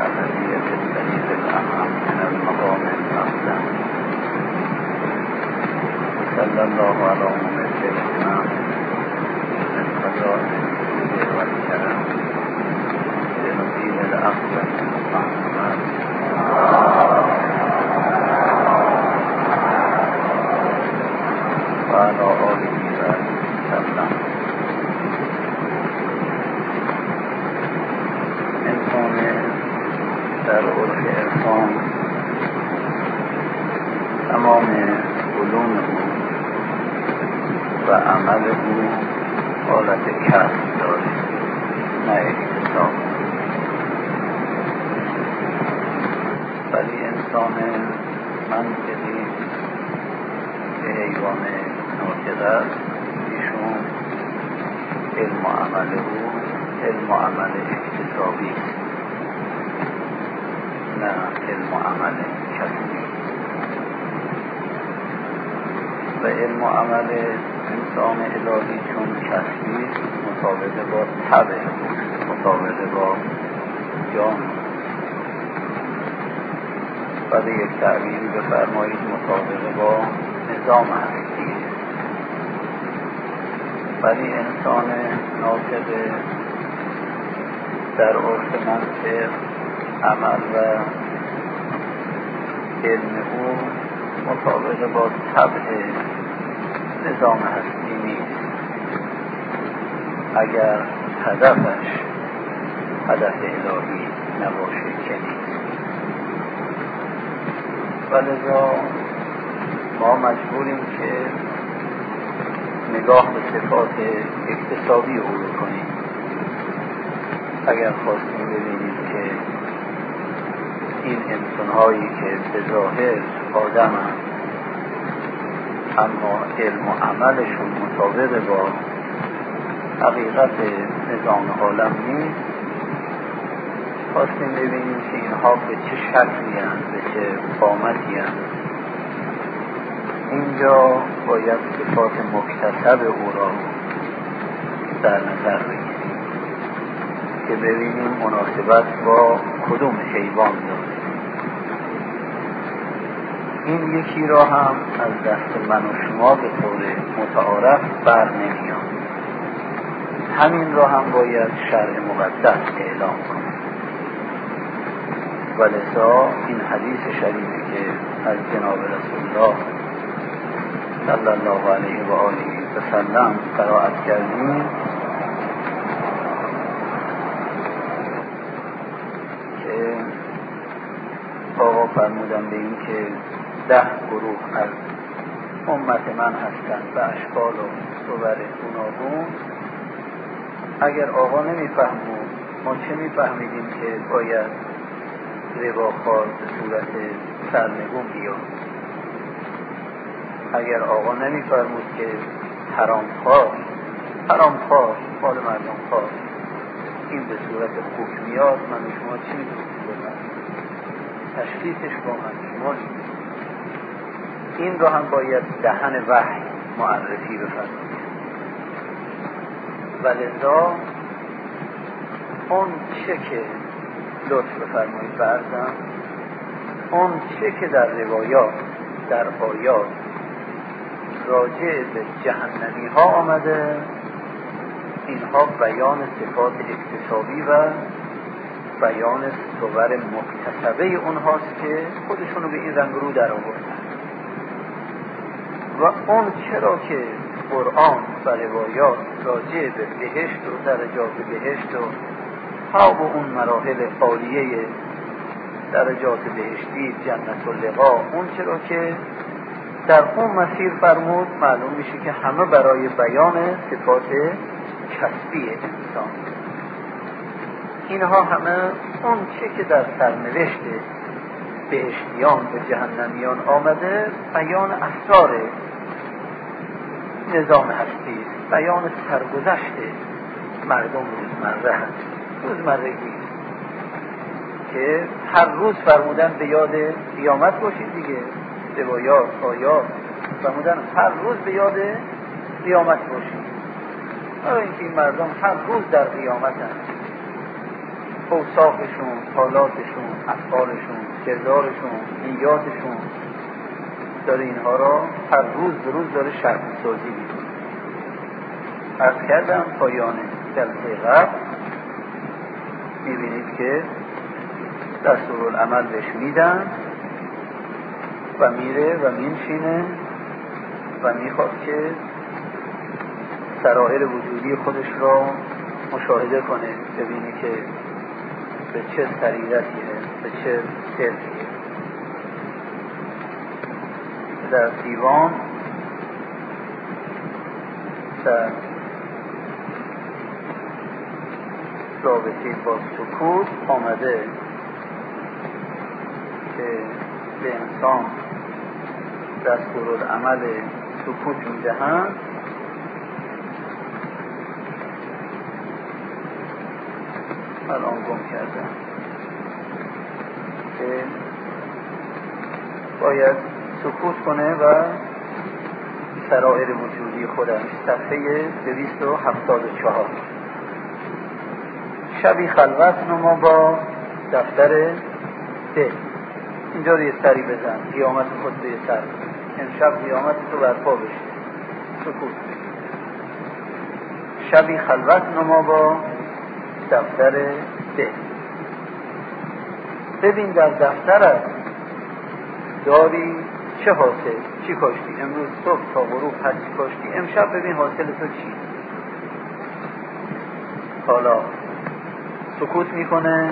الذي في الطريق الأمام من المقام الأقدم صلى الله على ممثل الإمام من خزائن الجود والكرم لنبيه الأقدم محمد وعلى آله وسلم. انسان در عرف عرفان تمام علوم او و عمل او حالت کسب داره، نه اکتساب. ولی انسان منطقی که حیوان ناطق است، ایشون علم و عمل او علم و عمل اکتسابی است، نه علم و عمل کسبی. و علم و عمل انسان الهی چون کسبی مطابق با طبع، مطابق با جان، و به یک تعبیری بفرمایید مطابق با نظام هستی. ولی انسان ناطق در عرف منطق عمل و علم او مطابق با طبع نظام هستی نیست، اگر هدفش هدف الهی نباشه که نیست. ولذا ما مجبوریم که نگاه به صفات اکتسابی او کنیم. اگر خواستیم ببینیم که این انسان‌هایی که به ظاهر آدم هستند اما علم و عملشون مطابق با حقیقت نظام عالم نیست، خواستیم ببینیم که اینها به چه شکلی هستند، به چه قامتی هستند. اینجا باید صفات مکتسب او را در نظر بگیریم که ببینیم مناسبت با کدوم حیوان داره. این یکی را هم از دست من و شما به طور متعارف بر نمیاد. همین را هم باید شرع مقدس اعلام کنه. ولذا این حدیث شریفی که از جناب رسول الله صلی الله علیه و آله و سلم قرائت کردیم که آقا فرمودن به این که 10 گروه از امت من هستند به اشکال و صور گوناگون. اگر آقا نمیفهمود ما چه میفهمیدیم که باید رباخوار به صورت سرنگون بیاد؟ اگر آقا نمیفرمود که حرامخوار مال مردم خواه این به صورت حکمیات، من شما چی میتونید بزنید؟ تشخیصش با من شما نیست. این رو هم باید دهن وحی معرفی بفرمایید. ولذا اون چه که لطف بفرمایید برزم، اون چه که در روایات در آیات راجع به جهنمی ها آمده، اینها بیان صفات اکتسابی و بیان صور مکتسبه اونهاست که خودشونو به این رنگ رو در آوردن. و اون چرا که قرآن و روایات راجع به بهشت و درجات بهشت و خواب اون مراحل عالیه درجات بهشتی جنت اللقا، اون چرا که در اون مسیر فرمود، معلوم میشه که همه برای بیان صفات کسبی انسان. اینها همه اون چه که در سرنوشت بهشتیان و جهنمیان آمده بیان اسرار نظام هستی، بیان سرگذشت مردم روزمرگی که هر روز فرمودن به یاد قیامت باشید دیگه. روایات آیات فرمودن هر روز به یاد قیامت باشید. برای اینکه این مردم هر روز در قیامت هست، اوصافشون، حال معاملاتشون، افعالشون، کردارشون، نیاتشون، داره اینها را هر روز به روز داره شرح سازی میکنه. عرض کردم پایان جلسه قبل میبینید که دستورالعمل بهش میدن و میره و مینشینه و میخواد که سرائر وجودی خودش را مشاهده کنه، ببینه که به چه سریرتیه، به چه سرتیه. در دیوان در رابطه با سکوت آمده که به انسان دستورالعمل سکوت میدهند. الان گم کردم که باید سکوت کنه و سرائر وجودی خودش. صفحه 274. شبی خلوت نما با دفتر دل. اینجا رو یه سری بزن، قیامت خود به یه سر بزن. امشب قیامت تو برپا بشه، سکوت. شبی خلوت نما با دفتر دل. ببین در دفترت داری چه حاصل، چی کاشتی امروز صبح تا غروب، هر چی کاشتی امشب ببین حاصل تو چی. حالا سکوت میکنه،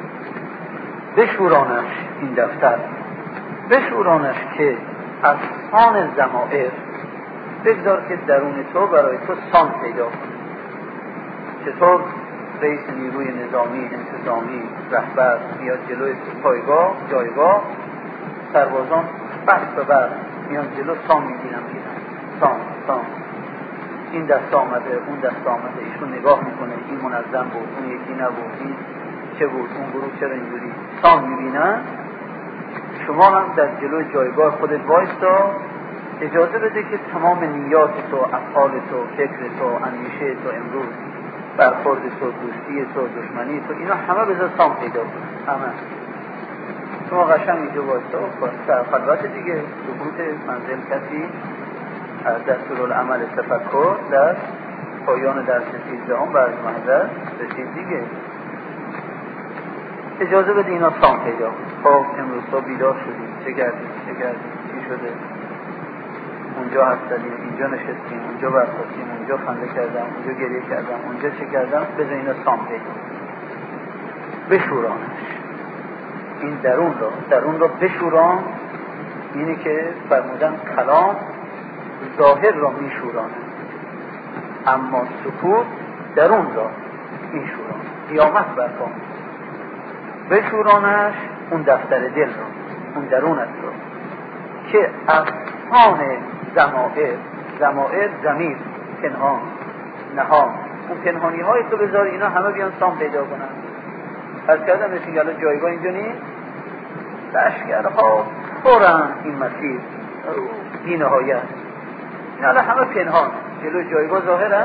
بشورانش این دفتر، بشورانش که از سان ضمائر بگذار که درون تو برای تو سان پیدا کنه. چطور رئیس نیروی نظامی انتظامی رهبر میاد جلوی پایگاه جایگاه، سربازان بست و بست میان جلو، سام میگیرن، سام این دست آمده، اون دست آمده، ایشون نگاه میکنه، این منظم بود، اون یکی نبود، این چه بود، اون گروه چرا اینجوری، سام میبینن. شما هم در جلوی جایگاه خودت وایستا، اجازه بده که تمام نیات تو، افعال تو، فکر تو، اندیشه تو، امروز برخورد تو، دوستی تو، دشمنی تو، اینا همه بذار سام پیدا کنه. همه شما قشنگ اینجا وایستا در خلوت دیگه، سکوت منزل کسی از دستورالعمل تفکر در پایان درس 13 برز محضر رسید دیگه. اجازه بده اینا سام پیدا کنه. خب امروز تو بیدار شدیم، چه کردیم، چی شده؟ اونجا حرف زدیم، اینجا نشستیم، اونجا برخواستیم، اونجا خنده کردم، اونجا گریه کردم، اونجا چه کردم. بذار اینا سام پیدا کنه. بشورانش این درون رو بشوران. اینه که فرمودن کلام ظاهر را میشورانه، اما سکوت درون را میشورانه. قیامت برپا بشورانش اون دفتر دل را، اون درونت را که افهام ضمائر ضمیر، پنهان، نهان، اون پنهانی های تو بذار اینا همه بیان سام پیدا کنن. از کردم رسید الان جایگاه اینجا نیست، لشکرها پرن این مسیر بی نهایت، این الان همه پنهان، جلو جایگاه ظاهرن.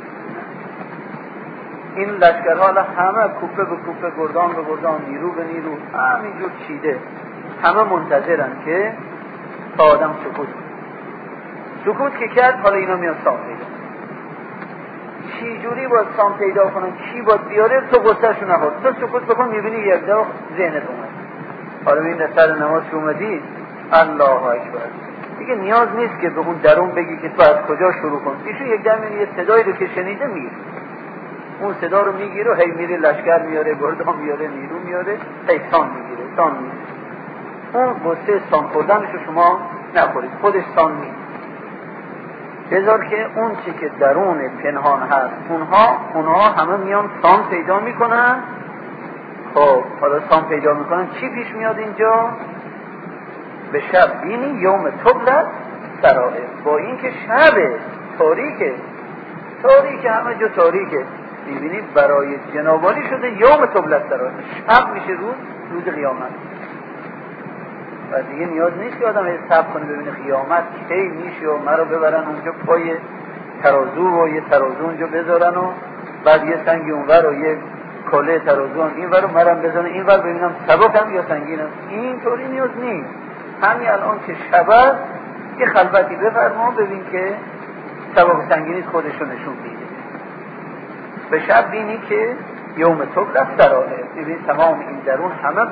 این لشکرها الان همه کوپه به کوپه، گردان به گردان، نیرو به نیرو، همینجور چیده، همه منتظرن که تا آدم سکوت که کرد. حالا اینا میان سام پیدا، چی جوری باید سام پیدا کنن، کی باید بیاره، تو گسترشو نخور، تو سکوت بکن، میبینی یک دو ذهنت اومد. حالا این سر نماز که اومدی، الله اکبر، دیگه نیاز نیست که به اون درون بگی که تو از کجا شروع کن. ایشون یک دم یه صدایی رو که شنیده میگه، اون صدا رو میگیره و هی میره لشکر میاره، گردان میاره، نیرو میاره، هی سان میگیره. اون قصه سان خوردنش رو شما نخورید، خودش سان نیست. بذار که اون چی که درون پنهان هست، اونها همه میان سان پیدا میکنن. خب حالا سان پیدا میکنن، چی پیش میاد اینجا؟ به شب بینی یوم تبلت سرائر، با این که شب تاریکه، همه جا تاریکه، میبینید برای جنابالی شده یوم تبلت سرائر، شب میشه روز قیامت. و دیگه نیاز نیست که آدم حساب کنه ببینه قیامت کی میشه و مرا ببرن اونجا پای ترازو و یه ترازو اونجا بذارن و بعد یه سنگی اونور و یه کله ترازوان این ور رو مرم بزنه این ور ببینم سبکم یا سنگینم. این طوری نیاز نیست. همین الان که شب است یه خلوتی بفرما ببین که سبک سنگینی خودشو نشون میده. به شب بینی که یوم تبلغ سرائر، ببین تمام این درون همه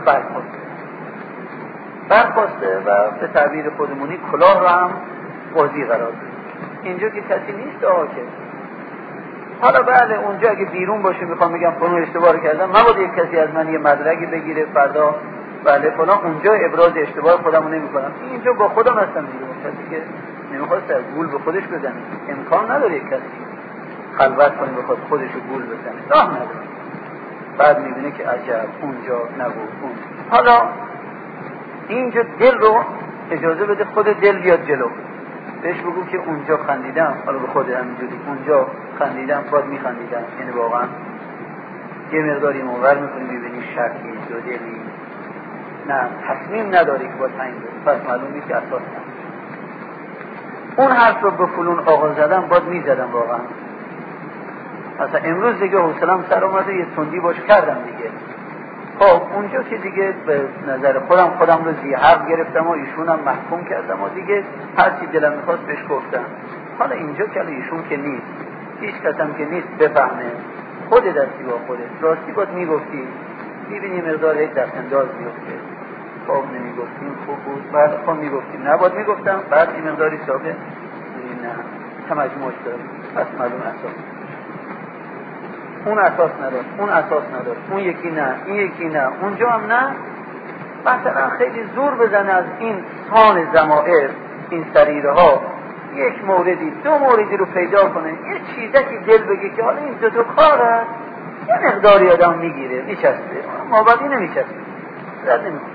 برخواسته و به تعبیر خودمونی کلاه رو هم قاضی قرار داد. اینجا که کسی نیست که حالا بله اونجا اگه بیرون باشه میخوام بگم فلان اشتباه کردم، مبادا یک کسی از من یه مدرکی بگیره فردا بله فلان، اونجا ابراز اشتباه خودمو نمیکنم. اینجا با خودم هستم دیگه. کسی که نمیخواست از گول به خودش بزنه، امکان نداره یک کسی خلوت کنه بخواد خودشو گول بزنه، راه نداره. بعد میبینه که عجب اونجا نبود اون. حالا اینجا دل رو اجازه بده خود دل بیاد جلو، بهش بگو که اونجا خندیدم، حالا به خود همینجوری اونجا خندیدم باید میخندیدم، یعنی واقعا یه مقداری مور میکنی میبینی شرکی دو دلی نه تصمیم نداری که باید همین بود، پس معلوم نیست که اساس نداری. اون حرف رو به فلون آقا زدم باید میزدم واقعا. مثلا امروز دیگه حوصله‌ام سر اومده یه تندی باش کردم دیگه. خب اونجا که دیگه به نظر خودم رو زیحق گرفتم و ایشونم محکوم کردم و دیگه هر چی دلم میخواست بهش گفتم. حالا اینجا که ایشون که نیست، هیچ کسم که نیست بفهمه، خود دستی با خودت راستی باید میگفتی، میبینی مقدار یک دست انداز میفته. خب نمیگفتیم خوب بود، بعد خب میگفتیم نباید میگفتم، بعد این مقداری سابه نه تمجموعش دارم، پس معلوم اساس اون اساس نداشت، اون اساس نداشت، اون یکی نه، این یکی نه، اونجا هم نه. مثلا خیلی زور بزنه از این سان ضمائر، این سریره ها یک موردی دو موردی رو پیدا کنه، یه چیزکی دل بگه که حالا این دو تا کار هست، یه مقداری آدم میگیره میچسته، مابقی نمیچسته، رد نمیکنه.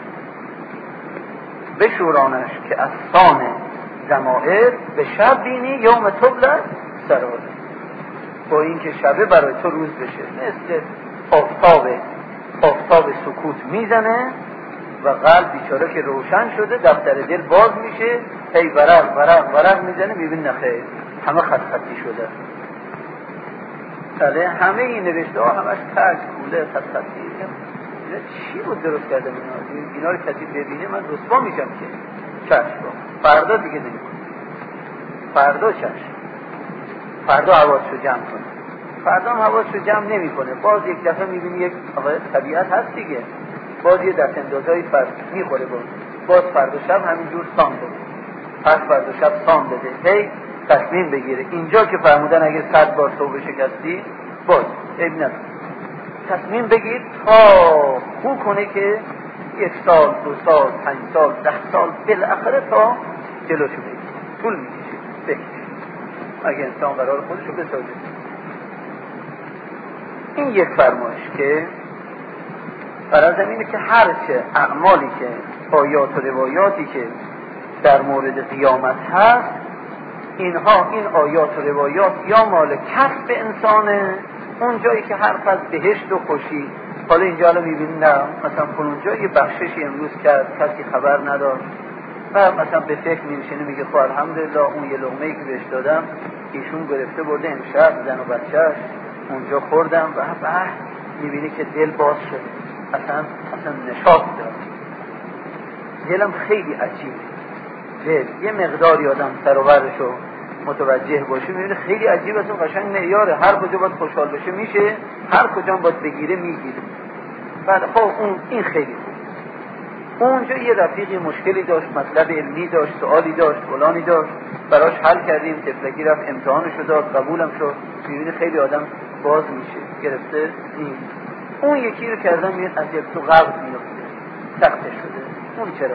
بشورانش که از سان ضمائر به شب بینی یوم تبلغ سرائر، با این که شبه برای تو روز بشه، مثل آفتاب سکوت میزنه و قلب بیچاره که روشن شده دفتر دل باز میشه، هی ورق میزنه، میبین نخیر همه خط خطی شده. بله همه این نوشته ها همش ترک کوله خط خطی. اینا چی بود درست کرده اینا رو کسی ببینه من رسوا میشم که چشم فردا دیگه نمیکنه، فردا چشم، فردا حواسشو جمع کنه، فردا هم حواسشو جمع نمی کنه، باز یک دفعه میبینی یک طبیعت هست دیگه، باز یه دست اندازه‌ای فرد میخوره، باز فردا شب همینجور سام بده، پس فردا شب سام بده، هی تصمیم بگیره. اینجا که فرمودن اگه 100 بار توبه شکستی باز عیب نداره، تصمیم بگیر تا خوب کنه که 1 سال 2 سال 5 سال 10 سال بالاخره تا جلوشو بگیر، طول میکشه بکشه اگه انسان قرار خودشو بسازه. این یک فرمایش که برای زمینه که هرچه اعمالی که آیات و روایاتی که در مورد قیامت هست، اینها این آیات و روایات یا مال کسب انسانه، اون جایی که حرف از بهشت و خوشی، حالا اینجا الان میبینی نه مثلا اونجا یه بخششی امروز کرد کسی خبر نداشت و مثلا به فکر می‌نشینه میگه خب الحمدلله اون یه لقمه‌ای که بهش دادم ایشون گرفته برده امشب زن و بچه‌اش اونجا خوردم و میبینی که دل باز شده، اصلا نشاط داره، دلم خیلی عجیبه. دل یه مقداری آدم سر و برشو متوجه باشه میبینه خیلی عجیبه، اصلا قشنگ معیاره، هر کجا باید خوشحال بشه میشه، هر کجا باید بگیره میگیره. بعد خب این خیلی خوب. اونجا یه رفیقی مشکلی داشت، مطلب علمی داشت، سوالی داشت، فلانی داشت، براش حل کردیم، تفلکی رفت امتحانشو داد، قبولم شد. میبینه خیلی آدم باز میشه، گرفته نیست. اون یکی رو کردن میبینه از یک تو غرب میفته، سخته شده. اون چرا؟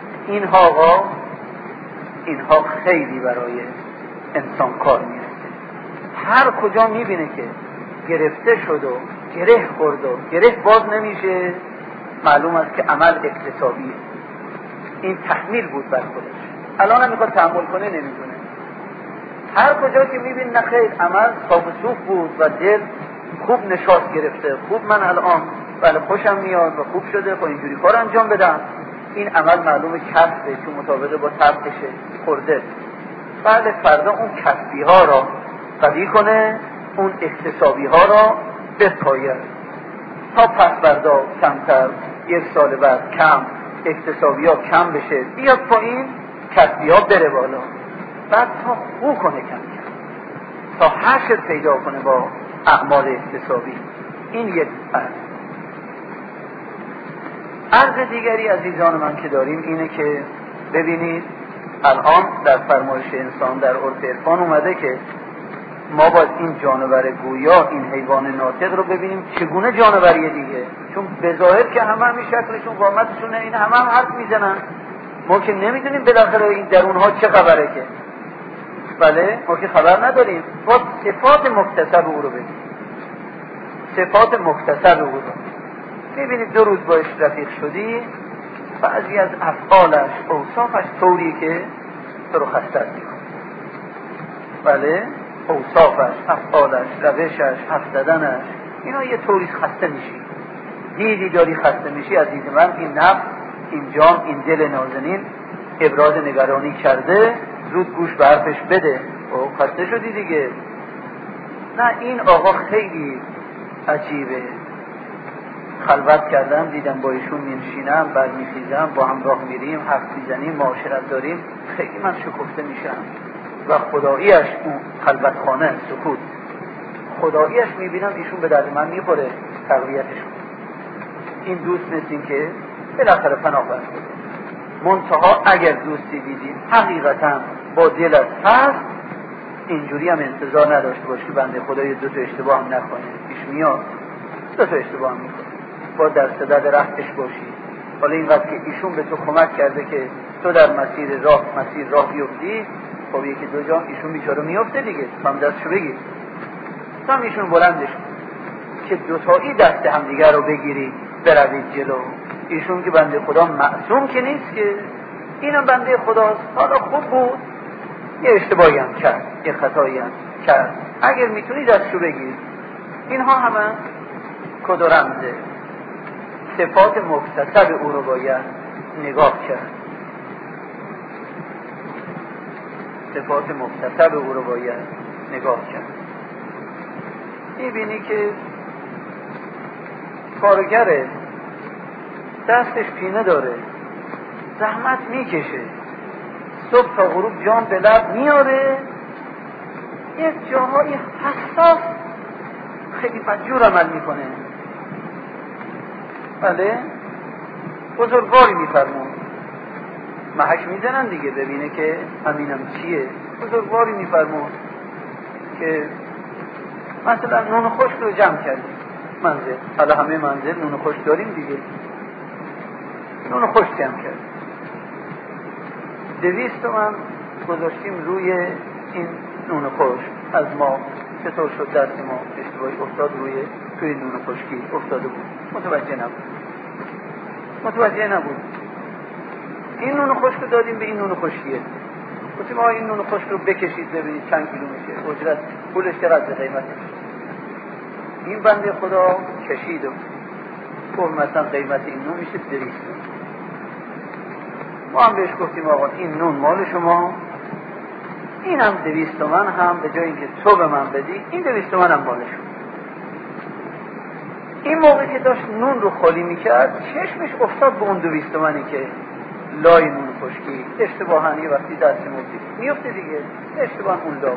اینها خیلی برای انسان کار میرسه. هر کجا میبینه که گرفته شد و گره خورد و گره باز نمیشه، معلوم است که عمل اکتسابیه. این تحمیل بود بر خودش، الان هم میخواد تحمل کنه نمیدونه. هر کجا که میبین نخیر عمل صاف و صوف بود و دل خوب نشاط گرفته، خوب من الان بله خوشم میاد و خوب شده خب اینجوری کار انجام بدم، این عمل معلومه کسبه چون مطابقه با طبعشه خورده. بله فردا اون کسبی ها را قوی کنه، اون اکتسابی ها را بپاید. تا پس فردا کمتر، یک سال بعد کم، اکتسابی ها کم بشه، بیاد پایین، کسبی ها بره بالا، بعد تا خوب کنه کم کم، تا حشر پیدا کنه با اعمال اکتسابی. این یک عرض دیگری عزیزان من که داریم اینه که ببینید الان در فرمایش انسان در عرف عرفان اومده که ما باید این جانور گویا، این حیوان ناطق رو ببینیم چگونه جانوریه دیگه، چون به ظاهر که همین شکلشون قامتشون این هم حرف میزنن، ما که نمیدونیم بالاخره این درونها چه خبره که، بله ما که خبر نداریم، باید صفات مکتسب او رو ببینیم، صفات مکتسب او رو میبینید. 2 روز باش رفیق شدی، بعضی از افعالش، اوصافش طوری که تو رو خسته میکنه، بله اوصافش، افعالش، روشش، حرف زدنش، اینا یه طوری خسته میشی، دیدی داری خسته میشی عزیز من، این نفس، این جان، این دل نازنین ابراز نگرانی کرده، زود گوش به حرفش بده. او خسته شدی دیگه. نه این آقا خیلی عجیبه، خلوت کردم دیدم با ایشون میشینم، برمیخیزم، با هم راه میریم، حرف میزنیم، معاشرت داریم، خیلی من شکفته میشم. و خداییش اون خلوت خانه سکوت، خداییش میبینم ایشون به درد من میخوره، تقویتشون. این دوست مثل که بالاخره پناه برد. منتها اگر دوستی دیدید حقیقتا با دلت هست، اینجوری هم انتظار نداشته باشی بنده خدای 2 تا اشتباه هم نکنه، پیش میاد 2 تا اشتباه هم میکنه، با در صدد رفتش باشی. حالا اینقدر که ایشون به تو کمک کرده که تو در مسیر راه بیفتی، خب 1-2 جا ایشون بیچاره میفته دیگه، تو هم دستشو بگیر، تو هم ایشون بلندش که 2 تایی دست همدیگر رو بگیری بروید جلو. ایشون که بنده خدا معصوم که نیست که، اینم بنده خداست، حالا خوب بود یه اشتباهی هم کرد، یه خطایی هم کرد، اگر میتونی دستشو بگیر. اینها همه کد و رمزه، صفات مکتسب او رو باید نگاه کرد، صفات مکتسب او رو باید نگاه کرد. میبینی که کارگره، دستش پینه داره، زحمت میکشه، صبح تا غروب جام به لب میاره، یک جاهای حساس خیلی بدجور عمل میکنه، بله بزرگواری میفرمون، محک میزنن دیگه ببینه که همینم چیه، بزرگواری میفرمون که مثلا نون خشک رو جمع کردیم منزل، حالا همه منزل نون خشک داریم دیگه، نون خشک جمع کردیم، 200 تومن گذاشتیم روی این نون خشک، از ما چطور شد دست ما اشتباهی افتاد توی نون خشکی افتاده بود، متوجه نبود. این نون خشک رو دادیم به این نون خشکیه، گفتیم این نون خشک رو بکشید ببینید چند کیلو میشه، اجرت پولش چقدر قیمتش. این بنده خدا کشید و گفت مثلا قیمت این نون میشه 200. ما هم بهش گفتیم آقا این نون مال شما، این هم 200 تومن هم به جای اینکه تو به من بدی، این 200 تومن هم مال شما. این موقع که داشت نون رو خالی میکرد، چشمش افتاد به اون 200 تومنی که لای نون خشکی اشتباهاً یه وقتی دست میفته دیگه، اشتباهاً اون لا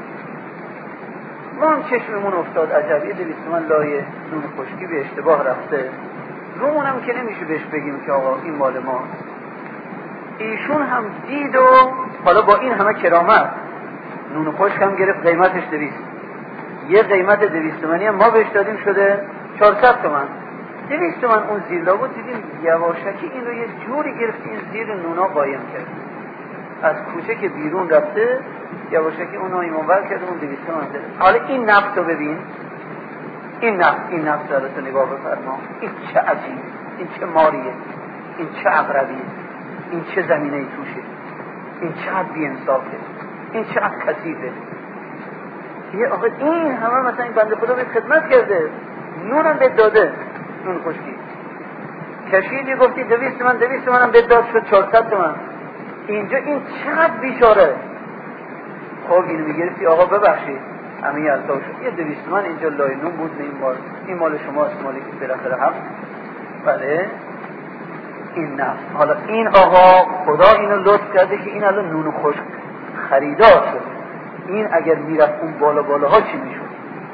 ما هم چشممون افتاد، عجب یه 200 تومن لای نون خشکی به اشتباه رفته، رومون هم که نمیشه بهش بگیم که آقا این مال ما. ایشون هم دید و حالا با این همه کرامت نون خشک هم گرفت، قیمتش 200، یه قیمت 200 تومنی هم ما بهش دادیم، شده 400 تومن. 200 تومن اون زیر لا بود، دیدیم یواشکی این رو یه جوری گرفت این زیر نونا قایم کرد، از کوچه که بیرون رفته یواشکی اون رو ایمانور کرد، اون 200 تومن زده. حالا این نفس رو ببین، این نفس رو نگاه بفرما، این چه عجیب، این چه ماریه، این چه عقربیه، این چه زمینه توشه، این چه بی‌انصافه، این چه کثیفه. یه آقا این همه مثلا این بنده خدا به خدمت کرده، نونم به داده، نون خشکی کشیدی گفتی 200 تومن هم به داد، شد 400 تومن. اینجا این چقدر بیچاره. خب اینو میگرفتی آقا ببخشید همه یلدا شد. یه 200 تومن اینجا لای نون بود، این مال شماست، مالی که بالاخره هم بله این نفس. حالا این آقا خدا اینو لطف کرده که این الان نون خشک خریدار شده. این اگر میرفت اون بالاها چی میشد؟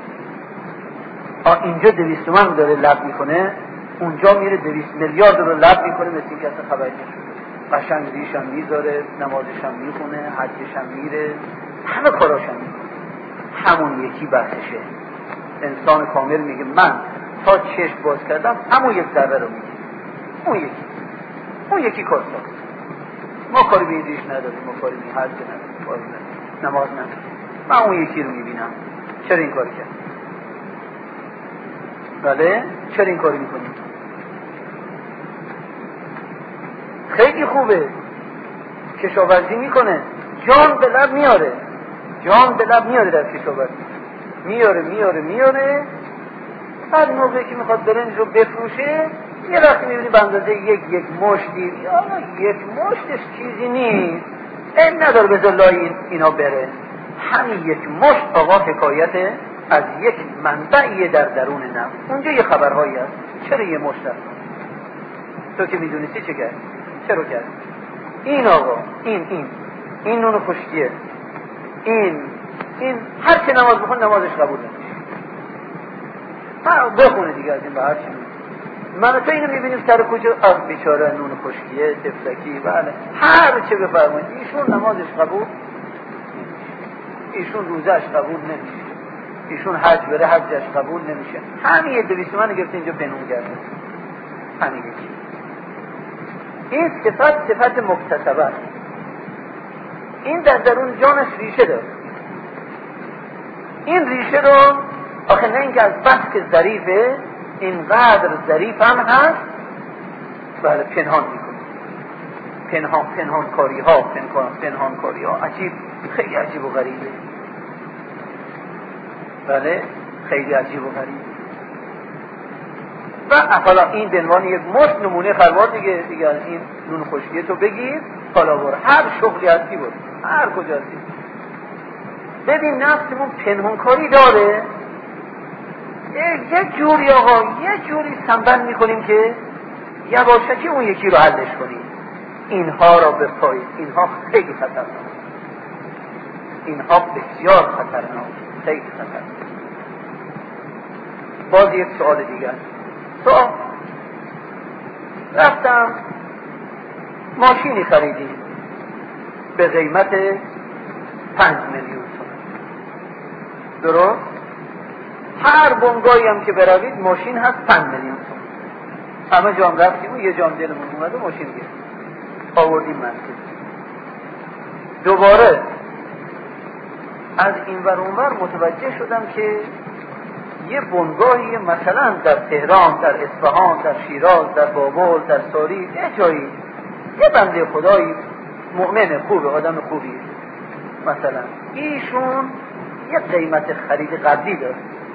اینجا 200 تومن داره لب میکنه، اونجا میره 200 میلیارد رو لب میکنه، مثل این که اصلا خبری نشده. قشنگ ریشم میذاره، نمازشم میخونه، حجشم میره، همه کاراشم میکنه. همون یکی بحثشه. انسان کامل میگه من تا چشم باز کردم همون یک ذره رو میگه، اون یکی کار ساخت. ما کاری به این ریش نداریم، ما کاری به این حج نداریم، نماز نداریم، من اون یکی رو میبینم. چرا این کار کرد؟ بله چرا این کاری میکنیم؟ خیلی خوبه، کشاورزی میکنه، جان به لب میاره، جان به لب میاره در کشاورزی، میاره بعد موقعی که میخواد برنج رو بفروشه یه وقتی میبینی به اندازه یک مشتی، یک مشتش چیزی نیست، این نداره بذار لای اینا بره. همین یک مشت آقا حکایت از یک منبعی در درون نفس. اونجا یه خبرهایی هست. چرا یه مشت هست؟ تو که میدونستی چه کرد؟ چرا کرد؟ این آقا این نون خشکیه، این هر که نماز بخونه نمازش قبول نمیشه. بخونه دیگه از این به هر چی من تو اینو میبینیم سر کجا از بیچاره نون خشکیه، تفلکی، بله هر چه بفرمایید ایشون نمازش قبول نمیشه، ایشون روزش قبول نمیشه، ایشون حج بره حجش قبول نمیشه. همین یه 200 تومن گرفته اینجا پنهون کرده. همین یکی. این صفت مکتسبه است. این در درون جانش ریشه داره. این ریشه رو آخه نه اینکه از بس که ظریفه، اینقدر ظریف هم هست، بله پنهان میکنه، پنهان کاری ها عجیب، خیلی عجیب و غریبه. بله خیلی عجیب و غریبه. و حالا این به عنوان یک مشت نمونه خروار دیگه از این نون خشکی تو بگیر، حالا برو هر شغلی هستی برو، هر کجا هستی. ببین نفسمون پنهانکاری داره، یه جوری آقا یه جوری سنبند میکنیم که یواشکی اون یکی رو حلش کنیم. اینها را بپایید، اینها خیلی خطرناک، اینها بسیار خطرناک، خیلی خطرناک. باز یک سوال دیگر. رفتم ماشینی خریدیم به قیمت 5 میلیون تومان، درست؟ هر بنگاهی هم که بروید ماشین هست 5 میلیون تومان. همه جام رفتیم و یه جام دلمون اومد و ماشین گرفتیم آوردیم مسجد. دوباره از این ور اون ور متوجه شدم که یه بنگاهی مثلا در تهران، در اصفهان، در شیراز، در بابل، در ساری، یه جایی یه بنده خدایی مؤمن خوبه، آدم خوبی، مثلا ایشون یه قیمت خرید قبلی داره،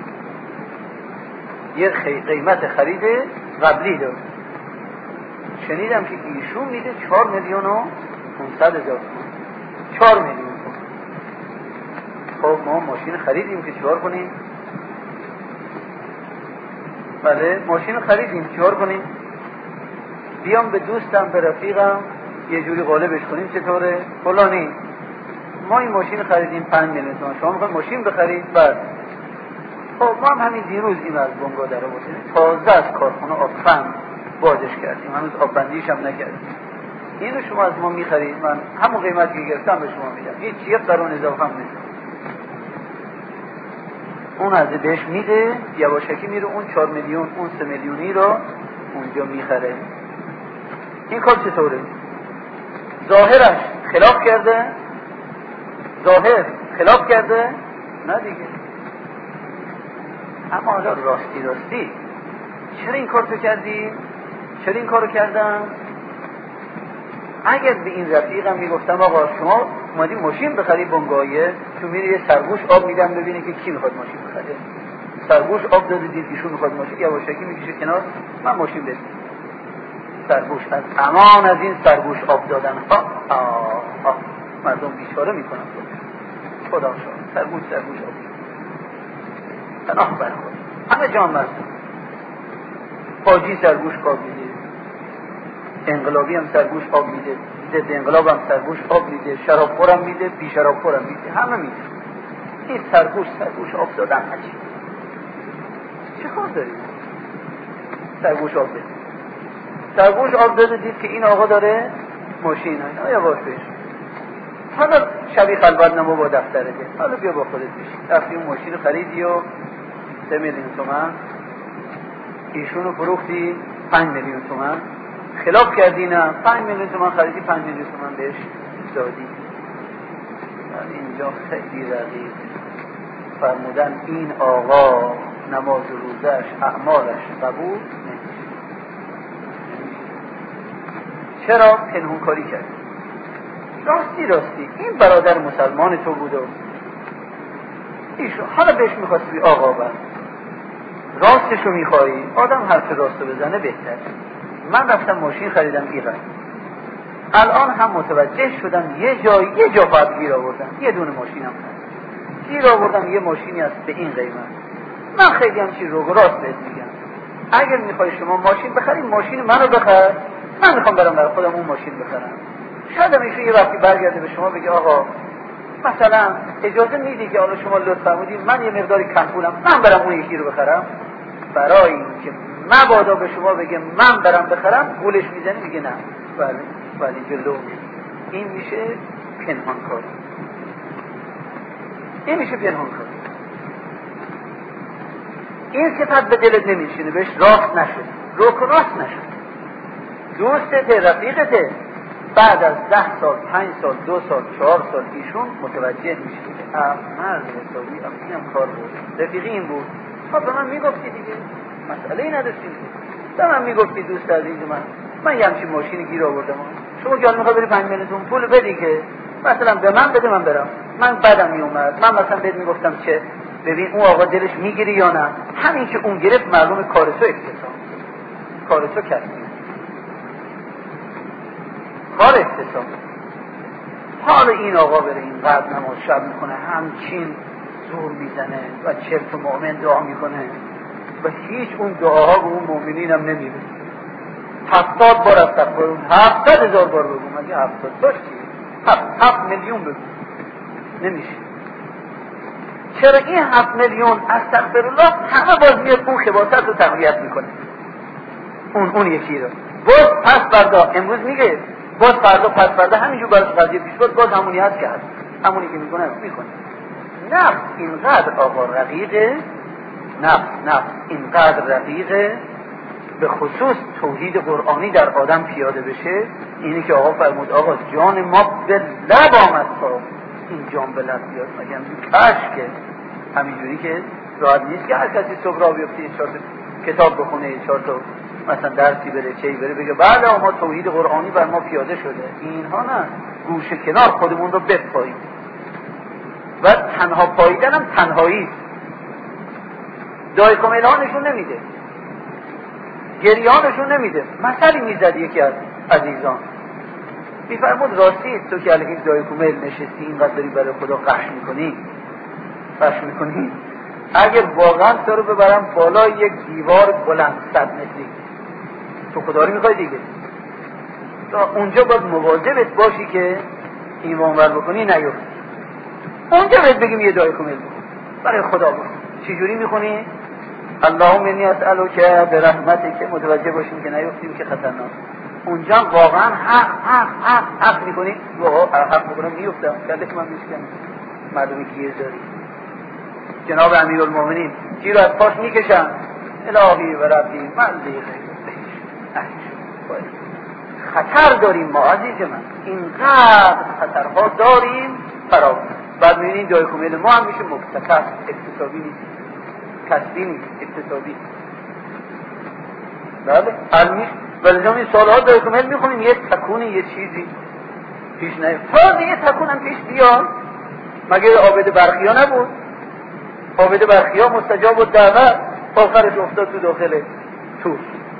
یه قیمت خرید قبلی داره. شنیدم که ایشون میده 4 میلیون و 500 هزار تومان. 4 میلیون تومان. خب ما ماشین خریدیم که چیکار کنیم؟ بله ماشین خریدیم چیکار کنیم؟ بیام به دوستم به رفیقم یه جوری غالبش کنیم چطوره؟ فلانی ما این ماشین خریدیم 5 میلیون تومان، شما میخواید ماشین بخرید؟ بعد خب ما هم همین دیروز این از بنگاه در آوردیم، تازه از کارخونه آبفن بازش کردیم، هنوز آببندیش هم نکردیم. اینو شما از ما میخرید، من همون قیمتی که گرفتم به شما میدم، هیچ یک قرون اضافه هم نمیدم. اون از بهش میده، یواشکی میره اون 4 میلیون اون 3 میلیونی رو اونجا میخره. این کار چطوره؟ ظاهرش خلاف کرده؟ ظاهر خلاف کرده؟ نه دیگه. اما حالا راستی چرا این کار تو کردی؟ چرا این کارو کردم؟ اگر به این رفیقم میگفتم آقا شما اومدی ماشین بخری بنگاهیه، تو میری یه سرگوش آب میدم ببینی که کی میخواد ماشین بخره. سرگوش آب داده دید ایشون میخواد ماشین، یواشکی میکشه کنار، من ماشین بدم. سرگوش از امان از این سرگوش آب دادن ها مردم بیچاره میکنن. خدا شد سرگوش آب. پناه بر خود. همه جا مست، حاجی سرگوش آب میده، انقلابی هم سرگوش آب میده، ضد انقلاب هم سرگوش آب میده، شرابخور هم میده، بی شرابخور هم میده، همه میده. این سرگوش آب دادن هچی چه کار دارید؟ سرگوش آب بده، سرگوش آب داده، دید که این آقا داره ماشین ها یا باش بهش، حالا شبیه خلوت نما با دفتره ده، حالا بیا با خودت بشی، رفتی اون ماشین رو خریدی و 3 میلیون تومن، ایشون رو فروختی 5 میلیون تومن، خلاف کردی نه 5 میلیون تومن خریدی، 5 میلیون تومن بهش دادی. اینجا خیلی رقیق فرمودن این آقا نماز روزش اعمالش قبول نمیشه. چرا؟ پنهون کاری کرد. راستی این برادر مسلمان تو بود و ایشون حالا بهش میخواستی آقا بر راستشو میخوایی، آدم حرف راستو بزنه بهتر. من رفتم ماشین خریدم ایران، الان هم متوجه شدم یه جا باید گیر آوردم، یه دونه ماشینم گیر آوردم، یه ماشینی است به این قیمت. من خیلی هم چیز رو راست بهت میگم، اگر میخوای شما ماشین بخرید ماشین منو بخر، من میخوام برای خودم اون ماشین بخرم. شاید ایشون یه وقتی برگرده به شما بگه آقا مثلا اجازه میدی که حالا شما لطف فرمودید من یه مقداری کم پولم، من برم اون یکی رو بخرم. برای اینکه مبادا به شما بگه من برم بخرم، گولش میزنی میگه نه ولی جلو. این میشه پنهان کاری، این میشه پنهان کاری. این صفت به دلت نمیشینه، بهش راست نشد، راست نشد، دوستته، رفیقته. بعد از 10 سال 5 سال 2 سال 4 سال ایشون متوجه میشه که مرد حسابی اینم کار بود، رفیقی این بود. خب به من میگفتی دیگه، مسئله ای نداشتی، به من میگفتی دوست عزیز من یه همچین ماشینی گیر آوردم، شما که میخوای بری 5 میلیون پول بدی که مثلا به من بده من برم، من بعدم میومد من مثلا بهت میگفتم چه ببین اون آقا دلش میگیری یا نه، همین که اون گرفت معلومه کار تو اکتساب، کار تو کردی، کار اکتساب. حالا این آقا بره اینقدر نماز شب میکنه، همچین زور میزنه و چرت و مؤمن دعا میکنه و هیچ اون دعاها به اون مؤمنین هم نمیره. 70 بار استغفرون، 70,000 بار بگو، مگه 70 داشتی؟ 7 میلیون بگو، نمیشه. چرا این 7 میلیون استغفرالله همه باز میاد اون خباثت رو تقویت میکنه، اون یکی رو باز پس فردا امروز میگه، باز فردا پس فردا همینجور براش قضیه پیش باز همونی هست که هست، همونی که میکنه نفس اینقدر آقا رقیقه، نفس اینقدر رقیقه، به خصوص توحید قرآنی در آدم پیاده بشه. اینی که آقا فرمود آقا جان ما به لب آمد، این جان به لب بیاد مگه کشکه، همینجوری که راحت نیست که هر کسی صبح را بیفته 4 کتاب بخونه، 4 مثلا درسی بره چی بره بگه بله ما توحید قرآنی بر ما پیاده شده. اینها نه، گوشه کنار خودمون رو بپاییم و تنها پاییدن هم تنهایی، دایکم الهانشون نمیده، گریانشون نمیده. مثلی میزد یکی از عزیزان میفرمود راستی تو که علیه دایکومل نشستی اینقدر داری برای خدا قش میکنی، اگر واقعا تو رو ببرم بالا یک دیوار بلند 100 متری تو خدا رو میخوای دیگه، تا اونجا باید مواظبت باشی که ایمانور بکنی نیفتی، اونجا بهت بگیم یه دایکومل بکن برای خدا بکن. چجوری میخونی؟ اللهم انی اسألک برحمتک، که متوجه باشیم که نیفتیم که خطرناک. اونجا واقعا حق میکنی، حق میکنم میفتم کله که من میشکنم، مردمی گیر داری. جناب امیرالمومنین گیر از پاش میکشن، الهی و ربی من دیگه خطر داریم ما عزیز من، اینقدر خطرها داریم فراوان. بعد میبینیم دایکومل ما هم میشه مکتسب، اقتصادی نیست، کسبی نیست، اقتصادی. بله علمی ولی جا این سالها دایکومل میخونیم یه تکونی یه چیزی پیش نیاد، تازه یه تکون هم پیش بیاد. مگه عابد برخیا نبود؟ عابد برخیا مستجاب و دعوت، آخرش افتاد تو داخل تور.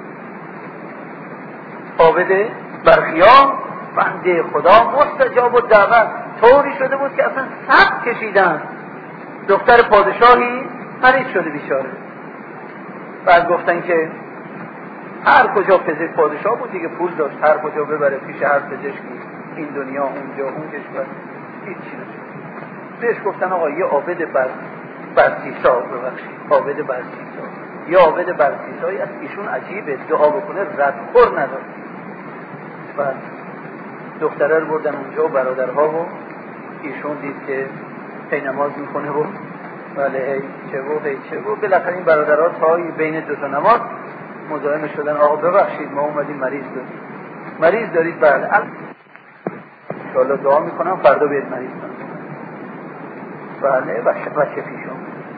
عابد برخیا بنده خدا مستجاب و دعوت طوری شده بود که اصلا سخت کشیدن. دختر پادشاهی مریض شده بیچاره. بعد گفتن که هر کجا پزشک پادشاه بود دیگه، پول داشت، هر کجا ببره پیش هر پزشکی، این دنیا اونجا اون کشور، هیچ چی نشد. بهش گفتن آقا یه عابد برسیسا، ببخشید عابد برسیسا، یه عابد برسیسایی از ایشون عجیبه، دعا بکنه ردخور نداره. بعد دختره رو بردن اونجا و برادرها و ایشون دید که هی نماز میکنه و بله هی چه و بالاخره این برادرها تا بین دو تا نماز مزاحم شدن آقا ببخشید ما اومدیم مریض دارید بله انشاءالله دعا میکنم فردا بیاد مریض کنم. بله بچه پیشم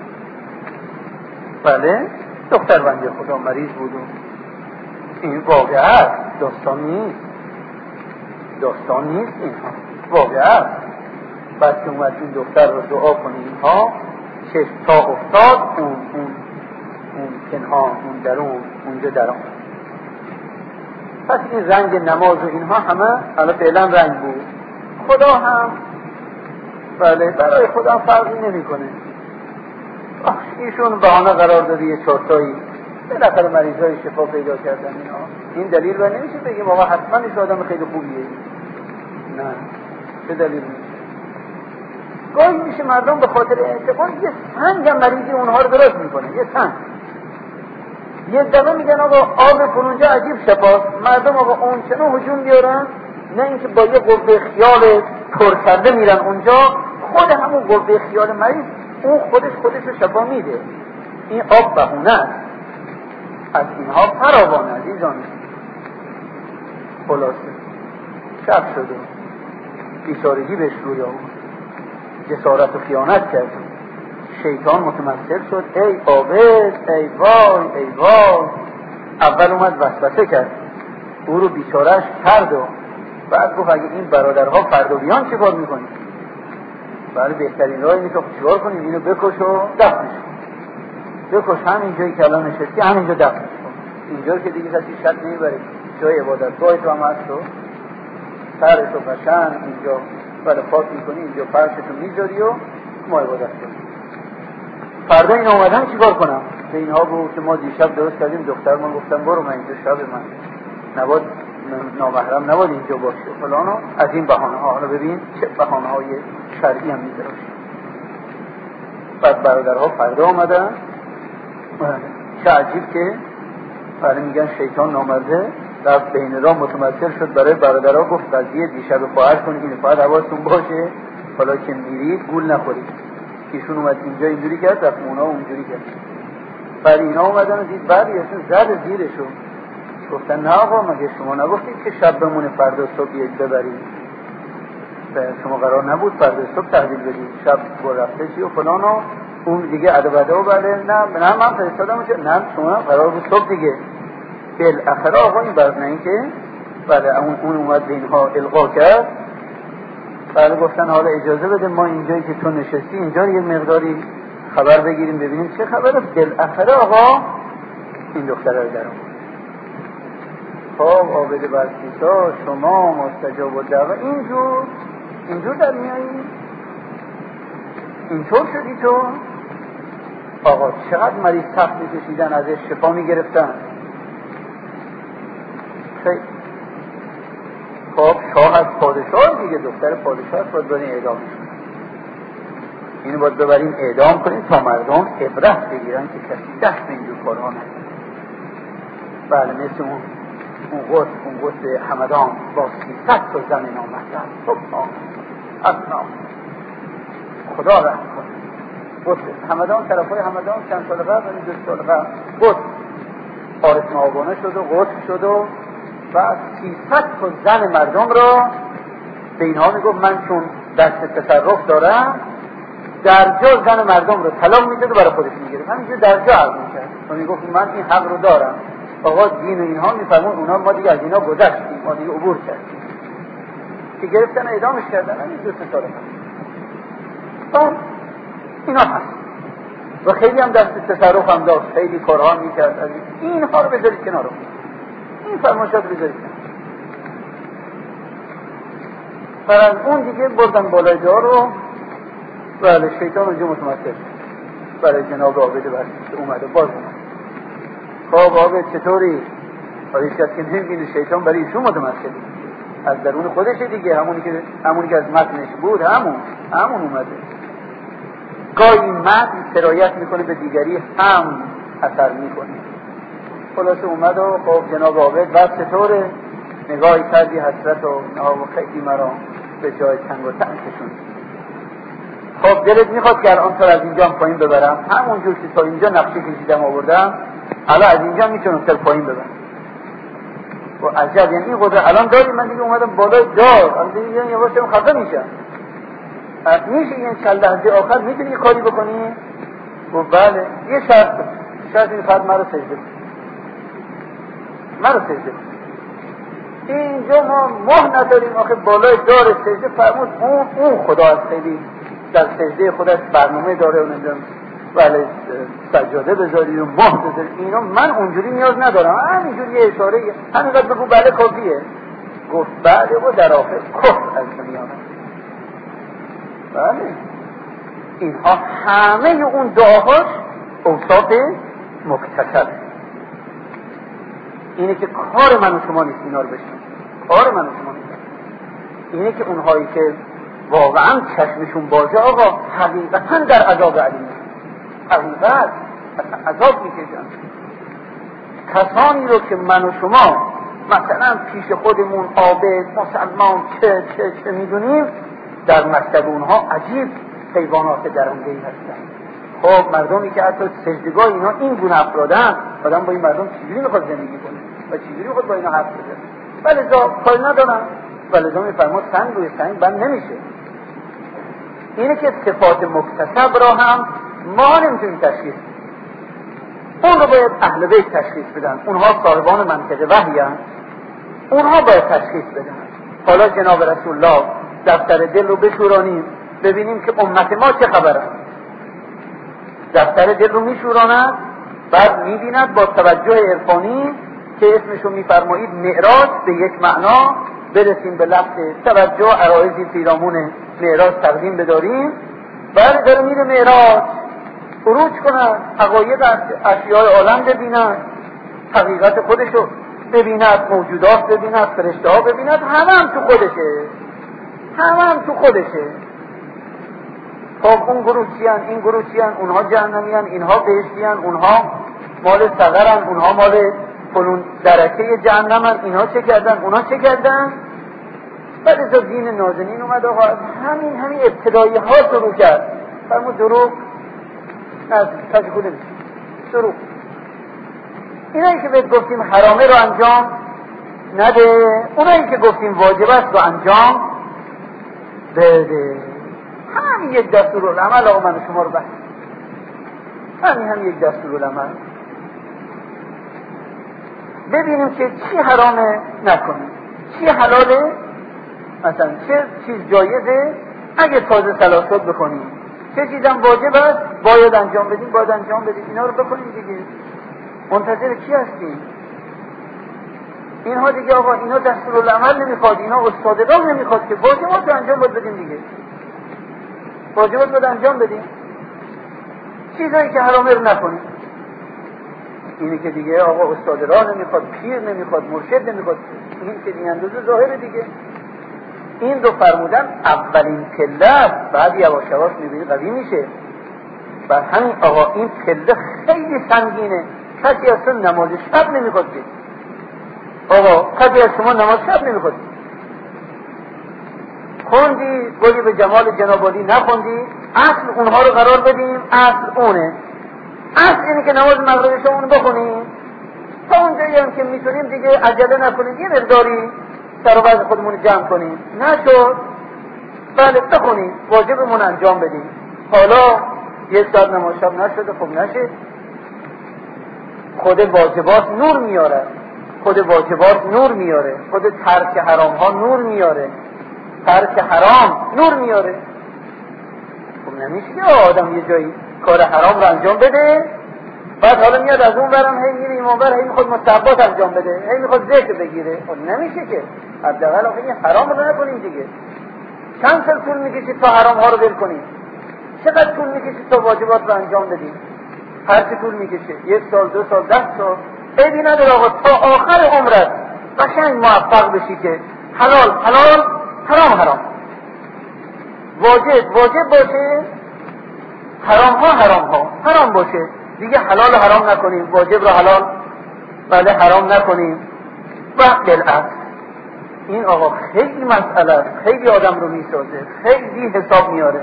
بله دختر بنده خدا مریض بود و این واقعه داستان نیست اینها واقعه. بعد که اومد این دختر رو دعا کنی اینها چشم تا افتاد اون کنها اون درون اونجا درون. پس این رنگ نماز و اینها همه حالا فعلا رنگ بود. خدا هم بله برای خدا فرقی نمی کنه. ایشون بهانه قرار داده یه چرتایی بالاخره مریضای شفا پیدا کردن اینا. این دلیل و نمیشه بگیم آقا حتما این آدم خیلی خوبیه. نه چه دلیل نیست. گاهی میشه مردم به خاطر اعتقاد یه سنگ هم مریضی اونها رو درست میکنه. یه سنگ یه دفعه میگن آقا آب فرونجا عجیب شفاست، مردم آقا اون چنو هجوم بیارن، نه اینکه با یه قوه خیال پر کرده میرن اونجا، خود همون قوه خیال مریض اون خودش رو شفا میده. این آب بهونه است. از اینها فراوان عزیزان. خلاصه شب شد و بیچارگی بهش روی آمد، جسارت و خیانت کرد، شیطان متمثل شد ای عابد ای وای. اول اومد وسوسه کرد، او رو بیچارهش کرد و بعد گفت اگه این برادرها فردا بیان چه کار میکنید؟ بله بهترین راهی اینه که چیکار کنیم اینو بکش و دفنش کن. بکش همین جایی که الان نشستی همینجا دفنش کن. اینجا که دیگه کسی شک نمیبره، جای عبادتگاه تو هم هست و سرتو قشنگ اینجا بله پاک میکنی، اینجا فرشتو میذاری و ما عبادت کنیم. فردا این اومدن چیکار کنم؟ به اینها گفت که ما دیشب درست کردیم، دختر من گفتم برو من اینجا شب من نباید نامحرم نباید اینجا باشه فلانو از این بهانه ها. حالا ببین چه بهانه های شرعی هم میذاره. بعد برادرها فردا آمدن. چه عجیب که فردا میگن شیطان نامرده رفت بین راه متمثل شد برای برادرها، گفت قضیه دیشب خواهر کنید این فقط حواستون باشه حالا که میرید گول نخورید. ایشون اومد اینجا اینجوری کرد، رفت اونا اونجوری کرد. بعد اینا اومدن و دید بعد ایشون زد زیرشون. گفتن نه آقا مگه شما نگفتید که شب بمونه فردا صبح بیاید ببرید؟ شما قرار نبود فردا صبح تحویل بدید؟ شب رفته چی و فلان و اون دیگه ادباده و بله نه من فرستادم نه شما قرار بود صبح دیگه. بالاخره آقا این بعد نه اینکه بله اون اومد به اینها القا کرد. بله گفتن حالا اجازه بده ما اینجایی که تو نشستی اینجا یه مقداری خبر بگیریم ببینیم چه خبره. بالاخره آقا این دختره رو درون خب عابد برسیسا شما مستجاب الدعوه اینجور در میایی اینطور شدی تو. آقا چقدر مریض سخت میکشیدن ازش شفا میگرفتن. خیلی خب شاه از پادشاه دیگه، دختر پادشاه باید برین اعدامش کنیم. اینو باید ببریم اعدام کنیم تا مردم عبرت بگیرن که کسی دست به اینجور کارها نکنه. بله مثل اون قصه همدان با 300 تا زن نامحرم سبحان اصلا خدا رحم کنه. قصه همدان طرفای همدان چند سال قبل 2 سال قبل قصه حارس معاونه شد و قصه شد و بعد 300 تا زن مردم را به اینها میگفت من چون دست تصرف دارم در جا زن مردم رو طلاق میداد و برای خودش میگرفت. همینجور در جا عرض میکرد و میگفت من این حق رو دارم. آقا دین و اینها میفرمون اونا ما دیگه از اینا گذشتیم، ما دیگه عبور کردیم که گرفتن اعدامش کردن. همین 2 سال اینا هست و خیلی هم دست تصرف هم داشت، خیلی کارها میکرد. از اینها رو بذارید کنار، این فرمایشات بذارید کنار. فرض اون دیگه بردن بالای دار رو بله شیطان اونجا متمثل شد. برای جناب عابد برسیسته اومده، باز اومد. خب عابد چطوری؟ حالا هیچ کس که نمی‌بینه، شیطان برای ایشون متمثل از درون خودشه دیگه، همونی که از متنش بود، همون اومده. گاهی متن سرایت میکنه به دیگری، هم اثر میکنه. خلاصه اومد و خب جناب عابد وقت چطوره؟ نگاهی کردی حسرت و خیلی مرا به جای تنگ و تنگ کشون. خب دلت میخواد که الان از اینجا پایین ببرم، همونجور که تا اینجا نقشه کشیدم آوردم، الان از اینجا میتونم سر پایین ببرم. و عجب، یعنی این قدرت الان داری؟ من دیگه اومدم بالای دار، الان دیگه یه واسه خفه میشم. میشه این چند لحظه آخر میتونی یه کاری بکنی؟ و بله، یه شرط این فرد مرا سجده اینجا ما ماه نداریم آخه بالای دار سجده فرمود اون خدا از خیلی در سجده خودش برنامه داره و نمیدونم ولی سجاده بذاری و ماه بذاری اینا، من اونجوری نیاز ندارم، همینجوری یه اشاره همینقدر بگو بله کافیه. گفت بله و در آخر کفر از دنیا بله. اینها همه اون دعاهاش اوصاف مکتسب، اینه که کار من و شما نیست اینا رو بشنم، کار من و شما نیست. اینه که اونهایی که واقعا چشمشون بازه آقا حقیقتا در عذاب علیم، حقیقت عذاب میکشن. کسانی رو که من و شما مثلا پیش خودمون عابد مسلمان چه میدونیم، در مکتب اونها عجیب حیوانات درنده‌ای هستن. خب مردمی که حتی سجدگاه اینا این گونه افرادن، آدم با این مردم چجوری میخواد زندگی کنه و چجوری میخواد با اینا حرف بزنه؟ ولذا کاری ندارن، ولذا میفرماد سنگ روی سنگ بند نمیشه. اینه که صفات مکتسب را هم ما نمیتونیم تشخیص بدیم، اون رو باید اهل بیت تشخیص بدن، اونها صاحبان منطق وحی هستند، اونها باید تشخیص بدن. حالا جناب رسول الله دفتر دل رو بشورانیم ببینیم که امت ما چه خبره. دفتر دل رو میشورانند، بعد میبیند با توجه عرفانی که اسمشو میفرمایید معراج به یک معنا برسیم به لفظ توجه، عرایضی پیرامون معراج تقدیم بداریم. بعد داره میره معراج خروج کنن، حقایق اشیاء عالم ببینن، حقیقت خودشو ببیند، موجودات ببیند، فرشته ها ببیند، هم تو خودشه. خب اون گروه چیان، این گروه چیان، اونها جهنمیان، اینها بهشتیان، اونها مال سقرن، اونها مال فلون درکه جهنمن، اینها چه کردن، اونها چه کردن. بعد از دین نازنین اومد آقا همین ابتدایی ها شروع کرد. فرمود دروغ نه تشکیل نمیشه، دروغ. اینایی که بهت گفتیم حرامه رو انجام نده، اونایی که گفتیم واجب است رو انجام بده. همین یک دستورالعمل آقا من شما رو بحث، همین یک دستورالعمل. ببینیم که چی حرامه نکنیم، چی حلاله، مثلا چه چیز جایزه اگه تازه تلاش بکنیم، چه چیزم واجب است باید انجام بدیم، اینا رو بکنیم دیگه. منتظر کی هستیم؟ اینها دیگه آقا اینا دستورالعمل نمیخواد، اینا استادگان نمیخواد که واجبات رو انجام بدیم دیگه، واجبات رو انجام بدیم، چیزایی که حرامه رو نکنیم. اینه که دیگه آقا استاد راه نمیخواد، پیر نمیخواد، مرشد نمیخواد، این که این اندازه ظاهره دیگه. این رو فرمودن اولین پله، بعد یواش یواش میبینی قوی میشه. بر همین آقا این پله خیلی سنگینه، کسی اصلا نماز شب نمیخواد بید. آقا کسی از شما نماز شب نمیخواد بید، خوندی گلی به جمال جنابالی نخوندی، اصل اونها رو قرار بدیم، اصل اونه، اصل اینه که نماز مغرب شما اونو بخونیم، تا اونجایی هم که میتونیم دیگه عجله نکنیم، یه مقداری سر و وضع خودمون جمع کنیم، نشد بله بخونیم، واجبمون انجام بدیم. حالا یک ساعت نماز شب نشده، خب نشه، خود واجبات نور میاره، خود ترک حرام ها نور میاره، ترک حرام نور میاره. خب نمیشه که آدم یه جایی کار حرام رو انجام بده، بعد حالا میاد از اون برم هی میره ایمان بر، هی میخواد مستحبات انجام بده، هی میخواد ذکر بگیره. خب نمیشه که، حداقل آخه این حرام رو نکنیم دیگه. چند سال طول میکشید تا حرام ها رو ول کنیم، چقدر طول میکشه تا واجبات رو انجام بدیم؟ هر چه طول میکشه، 1 سال، 2 سال، 10 سال، عیبی نداره آقا، تا آخر عمرت قشنگ موفق بشی که حلال حلال، حرام حرام، واجب واجب باشه، حرام ها حرام ها حرام باشه، دیگه حلال حرام نکنیم، واجب رو حلال بله حرام نکنیم. و بالعکس این آقا خیلی مسئله است، خیلی آدم رو میسازه، خیلی حساب میاره.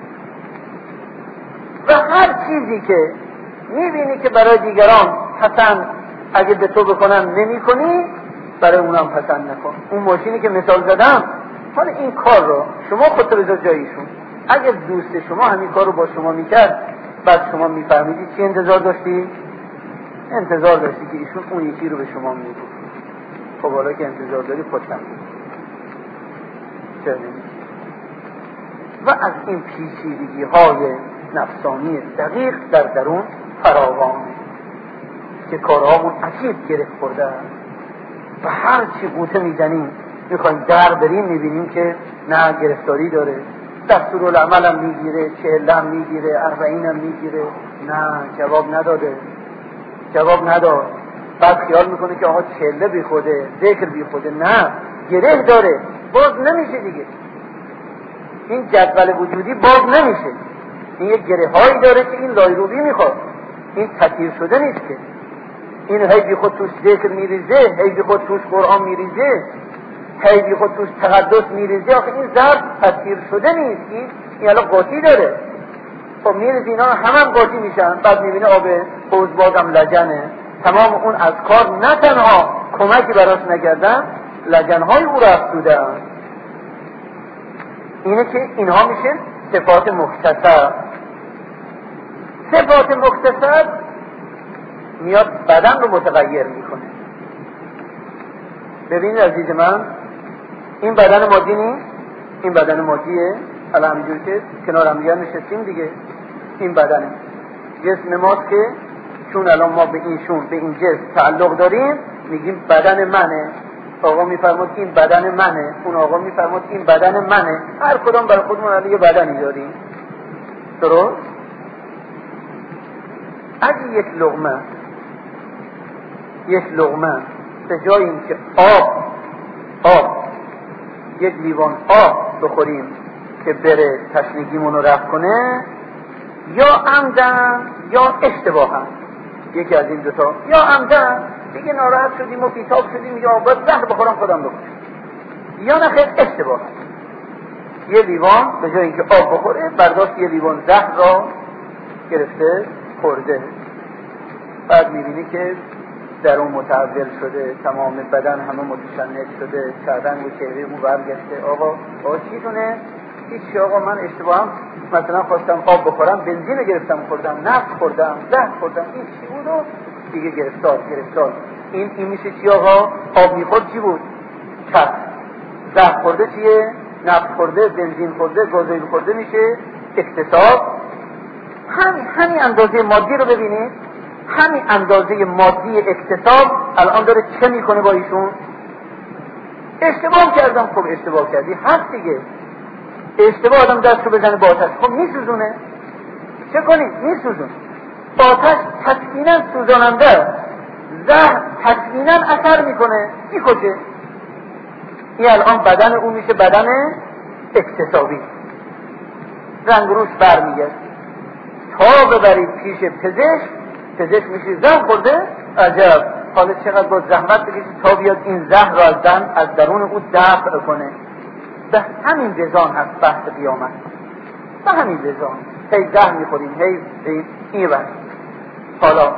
و هر چیزی که میبینی که برای دیگران پسند اگه به تو بکنن نمی کنی، برای اونم پسند نکن. اون ماشینی که مثال زدم، حالا این کار رو شما خودتو بذار جایشون، اگه دوست شما همین کار رو با شما میکرد، بعد شما میفهمیدی چی انتظار داشتی؟ انتظار داشتی که ایشون اون یکی رو به شما میگه. خب حالا که انتظار داری خودتم و از این پیچیدگی های نفسانی دقیق در درون فراوان که کارهامون عجیب گرفت خورده و هر چی قوطه میزنیم میخوایم در بریم میبینیم که نه گرفتاری داره، دستورالعمل هم میگیره، 40 هم میگیره، 40 هم میگیره، نه جواب نداده، جواب نداد. بعد خیال میکنه که آقا 40 بی خوده، ذکر بی خوده، نه گره داره، باز نمیشه دیگه. این جدول وجودی باز نمیشه، این یک گره هایی داره که این لایروبی میخواد، این تطهیر شده نیست که این هی بی خود توش ذکر میریزه، هی بی خود توش قرآن میریزه، هی بی خود توش تقدس میریزه. آخه این ظرف تطهیر شده نیست، این الان قاطی داره. خب میریزه اینا هم قاطی میشن، بعد میبینه آب حوض بازم لجنه، تمام اون اذکار نه تنها کمکی براش نکردن، لجنهای او را افزودن. اینه که اینها میشه صفات مختصر. صفات مختصر میاد بدن رو متغیر میکنه. ببینید عزیز من، این بدن مادی نیست، این بدن مادیه، الان همینجور که کنار هم دیگر نشستیم دیگه، این بدنه جسم ماست که چون الان ما به این شون به این جسم تعلق داریم میگیم بدن منه. آقا میفرمود این بدن منه، اون آقا میفرمود این بدن منه، هر کدام برای خودمون الان یه بدنی داریم. درست؟ اگه یک لقمه به جای این که آب یک لیوان آب بخوریم که بره تشنگیمون رو رفع کنه، یا عمدن یا اشتباها، یکی از این دوتا، یا عمدن دیگه ناراحت شدیم و بیتاب شدیم یا باید زهر بخورم خودم بخورم، یا نه خیر اشتباه. یه لیوان به جای اینکه آب بخوره برداشت یه لیوان زهر را گرفته خورده، بعد میبینی که در اون متحول شده، تمام بدن همه متشنج شده، سردنگ و چهره مو برگشته. آقا چیتونه؟ هیچی آقا، من اشتباهم مثلا خواستم آب بخورم، بنزین گرفتم خوردم، نفت خوردم، زهر خوردم، این چی بود؟ و دیگه گرفتار. این میشه چی آقا؟ آب میخورد چی بود؟ چرخ. زهر خورده چیه؟ نفت خورده، بنزین خورده، گازوئیل خورده میشه اکتساب. همین اندازه مادی رو ببینید، همین اندازه مادی اکتساب الان داره چه میکنه با ایشون؟ اشتباه کردم. خب اشتباه کردی هست دیگه، اشتباه آدم دست رو بزنه با آتش، خب میسوزونه، چه کنی؟ میسوزونه. آتش تسکیناً سوزاننده، زهر تسکیناً اثر میکنه، میکشه. این الان بدن اون میشه بدن اکتسابی، رنگ روش برمیگرد. تا ببرید پیش پزشک میشه زهر خورده، عجب، حالا چقدر با زحمت بکشید تا بیاد این زهر را از درون او دفع کنه. به همین وزان هست بحث قیامت، به همین وزان هی زهر میخوریم، هی این بحث. حالا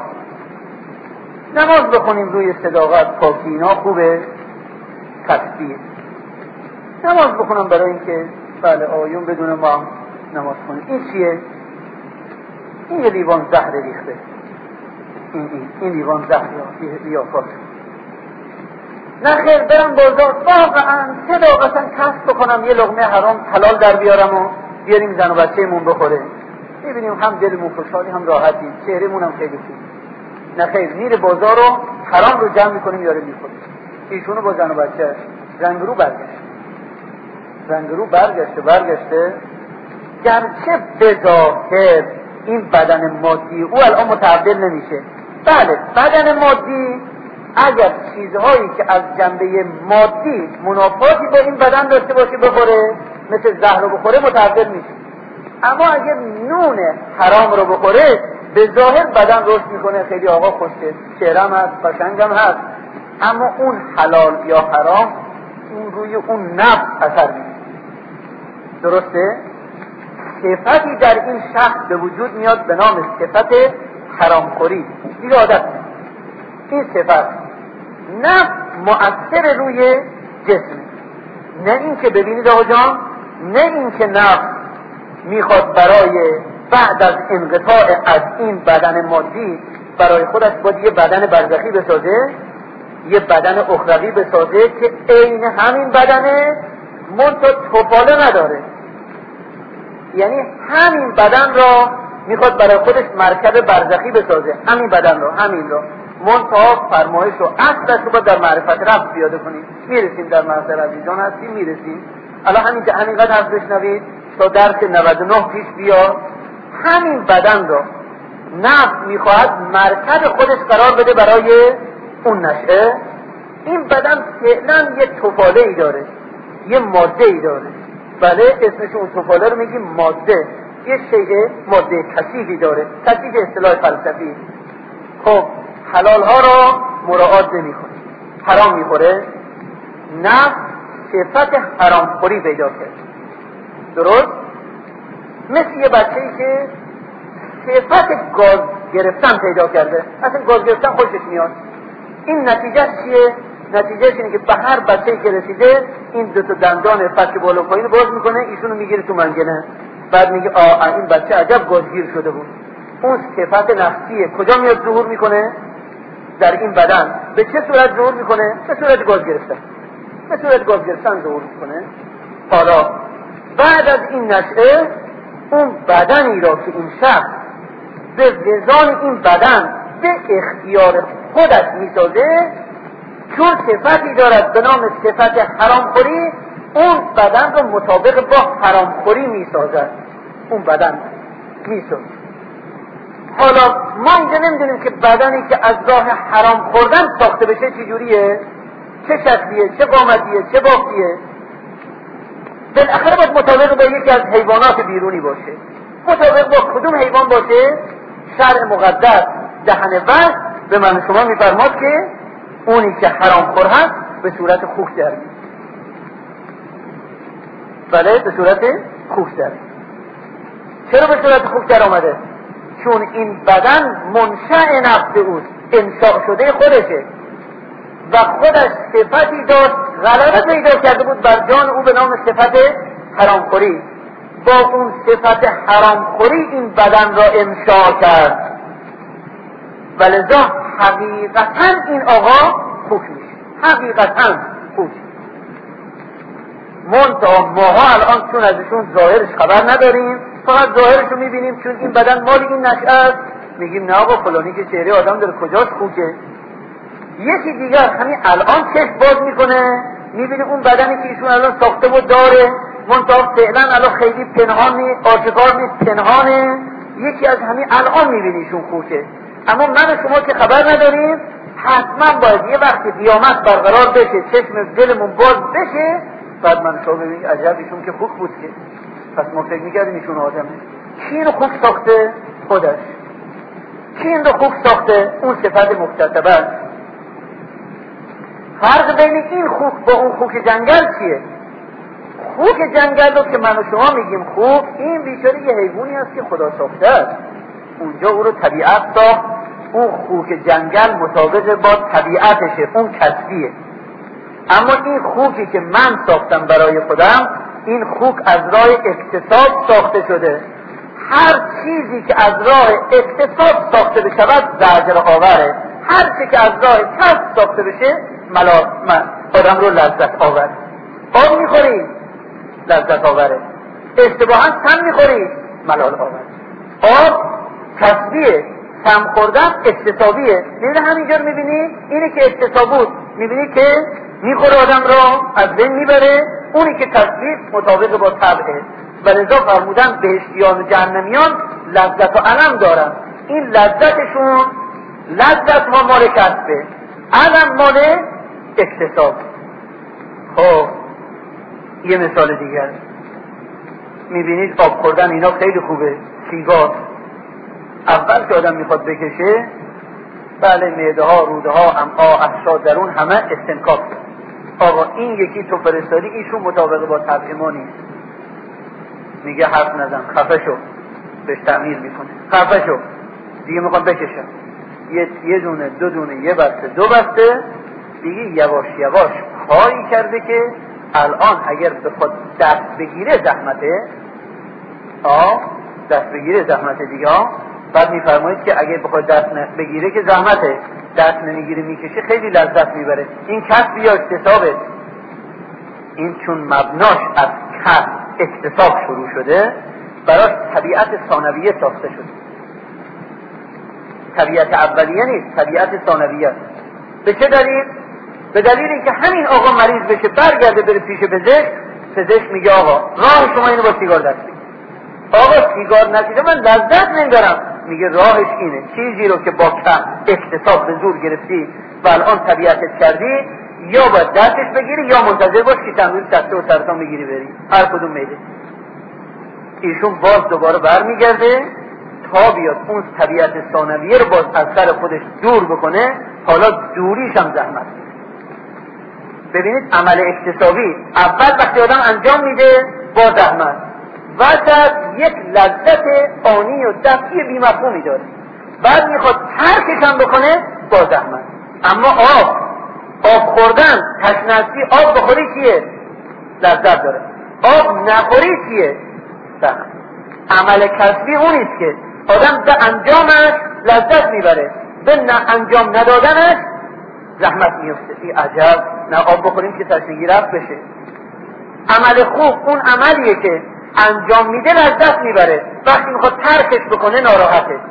نماز بخونیم روی صداقت، پاکی، اینا خوبه، تکبیر نماز بخونم برای اینکه بله آیون بدون ما نماز خونیم. این چیه؟ این یه لیوان زهر ریخته، این لیوان زهر یا کار. نه خیر برم بازار واقعا صداقتا کسب بکنم یه لقمه حلال در بیارم و بیاریم زن و بچه‌مون بخوره، میبینیم هم دلمون خوشحالی هم راحتیم، چهرهمون هم خیلی خوب. نه خیر میره بازار و حرام رو جمع میکنیم یاره میخوره. ایشونو با زن و بچه رنگ رو برگشته گرچه به ظاهر این بدن مادی او الان متحول نمیشه. بله بدن مادی اگر چیزهایی که از جنبه مادی منافاتی با این بدن داشته باشه بخوره، مثل زهر رو بخوره متحول میشه. اما اگر نون حرام رو بخوره به ظاهر بدن رشد میکنه، خیلی آقا خوشگل چهرم هست، قشنگم هست، اما اون حلال یا حرام اون روی اون نفس اثر میکنه. درسته؟ صفتی در این شخص به وجود میاد به نام صفت حرامخوری. دیگه عادت این صفت نه مؤثر روی جسم، نه این که ببینید آقا جان، نه این که نفس میخواد برای بعد از انقطاع از این بدن مادی برای خودش باید یه بدن برزخی بسازه، یه بدن اخروی بسازه که عین همین بدنه منتها توپاله نداره. یعنی همین بدن را میخواد برای خودش مرکب برزخی بسازه، همین بدن را، همین را منتها فرمایش و اصلش رو باید در معرفت رب پیاده کنیم. میرسیم در محضر عزیزان هستیم، میرسیم الان همین که همینقدر حرف بشنوید تا درس 99 پیش بیا. همین بدن را نفس میخواهد مرکب خودش قرار بده برای اون نشأه. این بدن فعلا یه توفاله ای داره، یه ماده ای داره. بله اسمش اون توفاله رو میگیم ماده، یه شیء ماده کثیفی داره، کثیف اصطلاح فلسفی. خب حلال ها را مراعات نمیکنه، حرام میخوره، نفس صفت حرام خوری پیدا کرد. درست؟ مثل یه بچه‌ای که صفت گاز گرفتن پیدا کرده. اصلا گاز گرفتن خوشش میاد. این نتیجه چیه؟ نتیجهش اینه که به هر بچه‌ای که رسیده این دو تا دندان فک بالا پایین باز میکنه، ایشونو میگیره تو منگنه، بعد میگه این بچه عجب گازگیر شده بود. اون صفت نفسیه کجا میاد ظهور میکنه؟ در این بدن. به چه صورت ظهور میکنه؟ به صورت گاز گرفتن. به صورت گاز گرفتن ظهور میکنه. حالا بعد از این نشأه اون بدنی را که این شخص به وزان این بدن به اختیار خودش میسازه، چون صفتی دارد به نام صفت حرامخوری، اون بدن رو مطابق با حرامخوری میسازد. اون بدن میسازد. حالا ما اینجا نمیدونیم که بدنی که از راه حرام خوردن ساخته بشه چه جوریه، چه شکلیه، چه قامتیه، چه بافیه. بالاخره باید مطابق با یکی از حیوانات بیرونی باشه. مطابق با کدوم حیوان باشه؟ شرع مقدس دهن وحی به من شما میفرماد که اونی که حرام خور هست به صورت خوک در میاد. بله به صورت خوک در میاد. چرا به صورت خوک در آمده؟ چون این بدن منشأ نفس اوست، انشاء شده خودشه و خودش صفتی داشت غلبه پیدا کرده بود بر جان او به نام صفت حرامخوری. با اون صفت حرامخوری این بدن را انشاء کرد و لذا حقیقتا این آقا خوک میشه، حقیقتا خوک. منتها ماها الان چون ازشون ظاهرش خبر نداریم، فقط ظاهرشو میبینیم، چون این بدن مال این نشأه است، میگیم نه آقا فلانی که چهره آدم داره کجاش خوکه. یکی دیگر همین الان چشم باز میکنه میبینه اون بدنی که ایشون الان ساخته و داره، منتها فعلا الان خیلی پنهان نیست، آشکار نیست، پنهانه. یکی از همین الان میبینه ایشون خوکه، اما من و شما که خبر نداریم. حتما باید یه وقتی قیامت برقرار بشه، چشم دلمون باز بشه، بعد من شما ببینید عجب ایشون که خوک بود که، پس ما فکر میکردیم ایشون آدمه. کی اینو خوک ساخته؟ خودش. کی اینو خوک ساخته؟ اون صفت مکتسبه. فرق بین این خوک با اون خوک جنگل چیه؟ خوک جنگل رو که من و شما میگیم خوک، این بیچاره یه حیوانی است که خدا ساخته است، اونجا او رو طبیعت ساخت. اون خوک جنگل مطابق با طبیعتشه، اون کسبیه. اما این خوکی که من ساختم برای خودم، این خوک از راه اکتساب ساخته شده. هر چیزی که از راه اکتساب ساخته بشود زجر آوره، هر چیزی که از راه کسب ساخته بشه آدم رو لذت آوره. آب میخوری لذت آوره، اشتباها سم میخوری ملال آوره. آب کسبیه، سم خوردن اکتسابیه. میبینی همینجا رو میبینی، اینی که اکتساب بود میبینی که میخوره آدم را از بین میبره، اونی که کسبی مطابق با طبعه. و لذا فرمودن بهشتیان و جهنمیان لذت و علم دارن. این لذتشون لذت ها مال کسبه، علم مال اکتساب. خب یه مثال دیگر میبینید آب خوردن اینا خیلی خوبه. سیگار اول که آدم میخواد بکشه، بله معده ها، روده ها، امعا، احشا، درون همه استنکاف کرد. آقا این یکی تو فرستادی، ایشون مطابق با طبع ما نیست. میگه حرف نزن، خفه شو، بهش تعمیر میکنه، خفه شو، دیگه میخوام بکشم. یه دونه، دو دونه، یه بسته، دو بسته، دیگه یواش یواش کاری کرده که الان اگر بخواد دست بگیره زحمته، دست بگیره زحمته دیگه. بعد میفرمایید که اگر بخواد دست بگیره که زحمته، دست نمیگیره میکشه خیلی لذت میبره. این کسب یا اکتسابه. این چون مبناش از کسب اکتساب شروع شده، براش طبیعت ثانویه ساخته شده. طبیعت اولیه نیست، طبیعت ثانویه. به چه دلیل؟ به دلیل اینکه همین آقا مریض بشه برگرده بره پیش پزشک میگه آقا راه شما اینو با سیگار دست بگیر. آقا سیگار نکشیده من لذت نمیبرم. میگه راهش اینه، چیزی رو که با اکتساب به زور گرفتی و الان طبیعتت کردی، یا باید دستش بگیری یا منتظر باش که چند روز سخته و سرطان بگیری بری، هر کدوم میده. ایشون باز دوباره برمیگرده تا بیاد اون طبیعت ثانویه رو باز از سر خودش دور بکنه. حالا دوریش هم زحمت. ببینید عمل اکتسابی اول وقتی آدم انجام میده با زحمت، وسط یک لذت آنی و دفعی بی‌مفهومی داره، بعد میخواد ترکش هم بکنه با زحمت. اما آب خوردن، تشنگی، آب بخوری چیه؟ لذت داره. آب نخوری چیه؟ زحمت. عمل کسبی اونیست که آدم به انجامش لذت میبره، به انجام ندادنش زحمت میفته. این عجب، نه آب بخوریم که تشنگی رفت بشه. عمل خوب اون عملیه که انجام میده لذت میبره، وقتی میخواد ترکش بکنه ناراحته.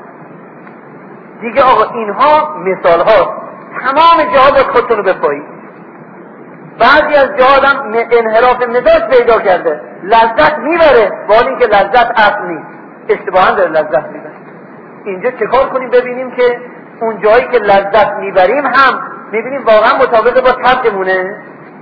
دیگه آقا اینها مثال ها، تمام جاها باید خودتونو بپایید. بعضی از جاها آدم انحراف مزاج پیدا کرده، لذت میبره با اینکه لذت اصل نیست، اشتباها داره لذت میبره. اینجا چه کار کنیم ببینیم که اون جایی که لذت میبریم هم میبینیم واقعا مطابق با طبعمونه.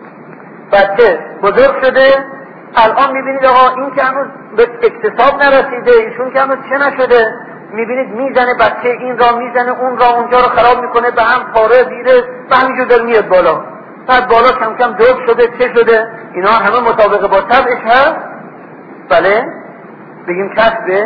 بچه بزرگ شده، الان میبینید آقا این که هنوز به اکتساب نرسیده، ایشون که هنوز چه نشده، میبینید میزنه بچه این را میزنه اون را، اونجا رو خراب میکنه، به هم پاره دیره و همینجور در میاد بالا. بعد بالا کم کم دوگ شده، چه شده، اینا همه مطابق با طبعش هست. بله بگیم کسبه،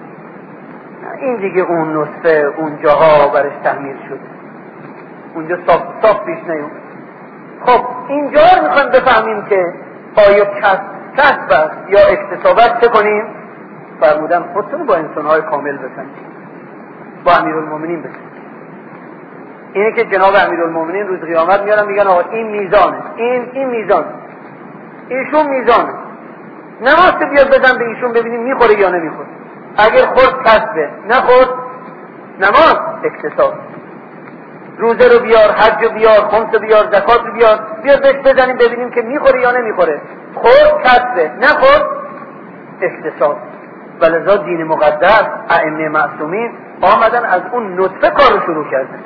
این دیگه اون نصفه اونجاها برش تحمیل شده، اونجا صاف پیش نیومد. خب اینجا میخوایم بفهمیم که آیا کسب است یا اکتسابت چه کنیم؟ فرمودن خودتون با انسانهای کامل بسنجید، با امیرالمومنین بسنجید. اینه که جناب امیرالمومنین روز قیامت میارن میگن آقا این میزانه، این میزانه، ایشون میزانه. نماز بیاد بزن به ایشون ببینیم میخوره یا نمیخوره. اگر خورد کسبه، نخورد نماز اکتساب. روزه رو بیار، حج رو بیار، خمس رو بیار، زکات رو بیار بهش بزنیم ببینیم که میخوره یا نمیخوره. خورد کسبه، نخورد اکتساب. ولذا دین مقدس ائمه معصومین آمدن از اون نطفه کار رو شروع کردن.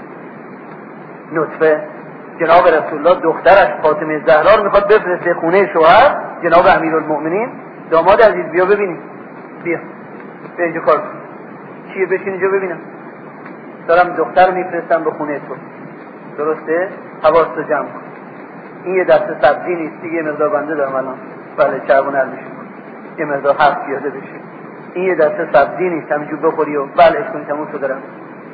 نطفه جناب رسول الله دخترش فاطمه زهرا میخواد بفرسته خونه شوهر جناب امیرالمومنین. داماد عزیز بیا ببینیم، بیا اینجا کار کن. چیه؟ بشین اینجا ببینم. دارم دختر میفرستم به خونه تو، درسته؟ حواستو جمع کن. این یه دسته سبزی نیست، یه مقدار بنده دارم الان، بله چربون نرمیشون یه مقدار حرف پیاده بشه. این یه دسته سبزی نیست همینجور بخوری و بلعش کنی تموم شده رفت.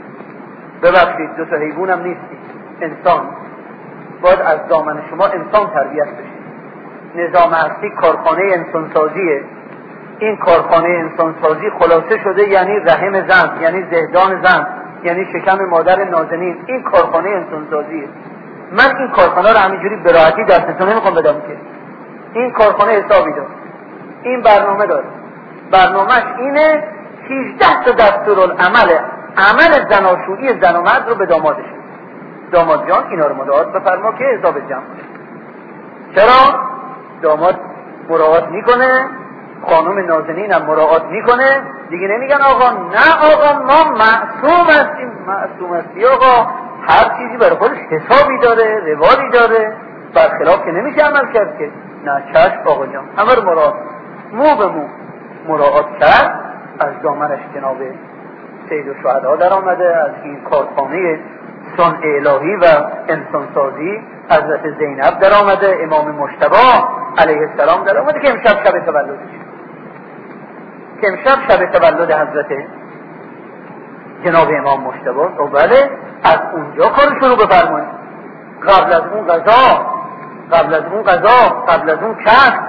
ببخشید دو تا حیوان هم نیستی، انسان. باید از دامن شما انسان تربیت بشه. نظام اصلی کارخانه انسانسازیه. این کارخانه انسانسازی خلاصه شده یعنی رحم زن، یعنی زهدان زن، یعنی شکم مادر نازنین. این کارخانه انسانسازیه. من این کارخانه رو همینجوری به راحتی دستتون نمیخوام بدم که این کارخانه حسابی داره، این برنامه داره. برنامهش اینه 18 تا دستورالعمل، عمل زناشویی زن و مرد رو به دامادش. داماد جان اینا رو مراعات بفرما که حساب جمع کنه. چرا؟ داماد مراعات میکنه، خانم نازنین هم مراعات میکنه دیگه، نمیگن آقا نه آقا ما معصوم هستیم. معصوم هستی آقا، هر چیزی برای خودش حسابی داره، روالی داره، برخلاف که نمیشه عمل کرد که. نه چشم آقا جان، همه رو مراعات، مو به مو مراعات کرد. از دامنش جناب سید الشهدا در آمده، از این کارخانه صنع الهی و انسانسازی حضرت زینب در آمده، امام مجتبی علیه السلام در آمده که امشب شب تولدش، که امشب شب تولد حضرت جناب امام مجتبی. و بله از اونجا کار شروع بفرمایید، قبل از اون غذا، قبل از اون غذا، قبل از اون کشف.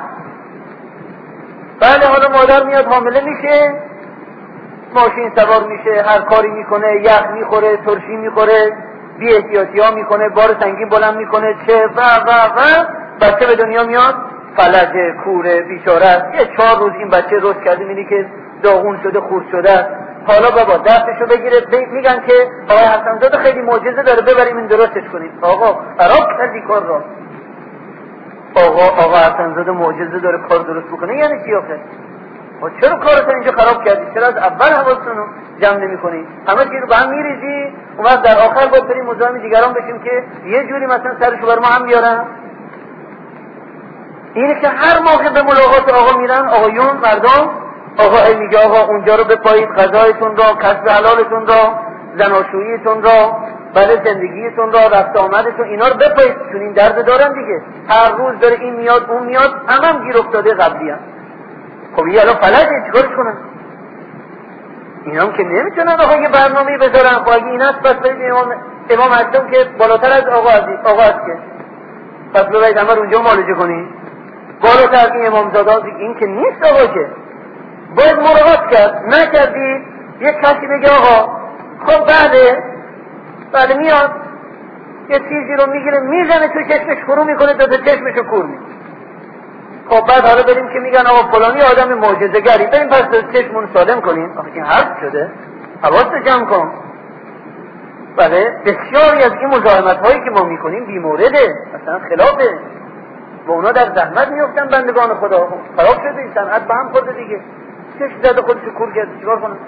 بله حالا مادر میاد حامله میشه، ماشین سوار میشه، هر کاری میکنه، یخ میخوره، ترشی میخوره، بی احتیاطی ها میکنه، بار سنگین بلند میکنه، چه و بچه به دنیا میاد، فلجه، کوره، بیچاره است. یه 4 روز این بچه رشد کرده، میبینی که داغون شده، خورد شده است. حالا بابا دستشو بگیره، میگن که آقا حسن‌زاده خیلی معجزه داره، ببریم این درستش کنیم. آقا خراب کردی کار را. آقا حسن‌زاده معجزه داره کار درست بکنه، یعنی چی آخه؟ چرا کارت اینجا خراب کردی؟ چرا از اول حواستون رو جمع نمی‌کنی؟ همه چیز رو به هم میریزی، اون وقت در آخر باید بریم مزاحم دیگران بشیم که یه جوری مثلا سرشو بر ما هم بیارن. اینه که هر موقع به ملاقات آقا میرن، آقایون، مردم، آقا میگه آقا اونجا رو بپایید، غذایتون را، کسب حلالتون را، زناشوییتون را، بله زندگیتون را، رفت آمدتون، اینا رو بپایید، چون این درد دارن دیگه. هر روز داره این میاد اون میاد، همم گیر افتاده قبلی هم. خب یه الان فلجه، چیکارش کنن؟ اینا هم که نمیتونن آقا یه برنامه‌ای بذارن. خب اگه این است پس برید امام هستم که بالاتر از آقا است که پس ببرید همه رو اونجا معالجه کنید، بالاتر از این امامزاده. این که نیست آقا، که باید مراقبت کرد. نکردی یک کسی بگه آقا خب بله میاد یه چیزی رو میگیره میزنه تو چشمش، فرو میکنه، دو چشمشو کور میکنه. خب بعد حالا بریم که میگن آقا فلانی آدم معجزه‌گری، بریم پس چشمون سالم کنیم. آخه این حرف شده؟ حواست جمع کن. بله بسیاری از این مزاحمت هایی که ما میکنیم بی مورده، مثلا خلافه، و اونا در زحمت میفتن بندگان خدا. خراب شده این صنعت، به هم خورده دیگه، چشم زده خودشو کور کرده، چیکار کنه؟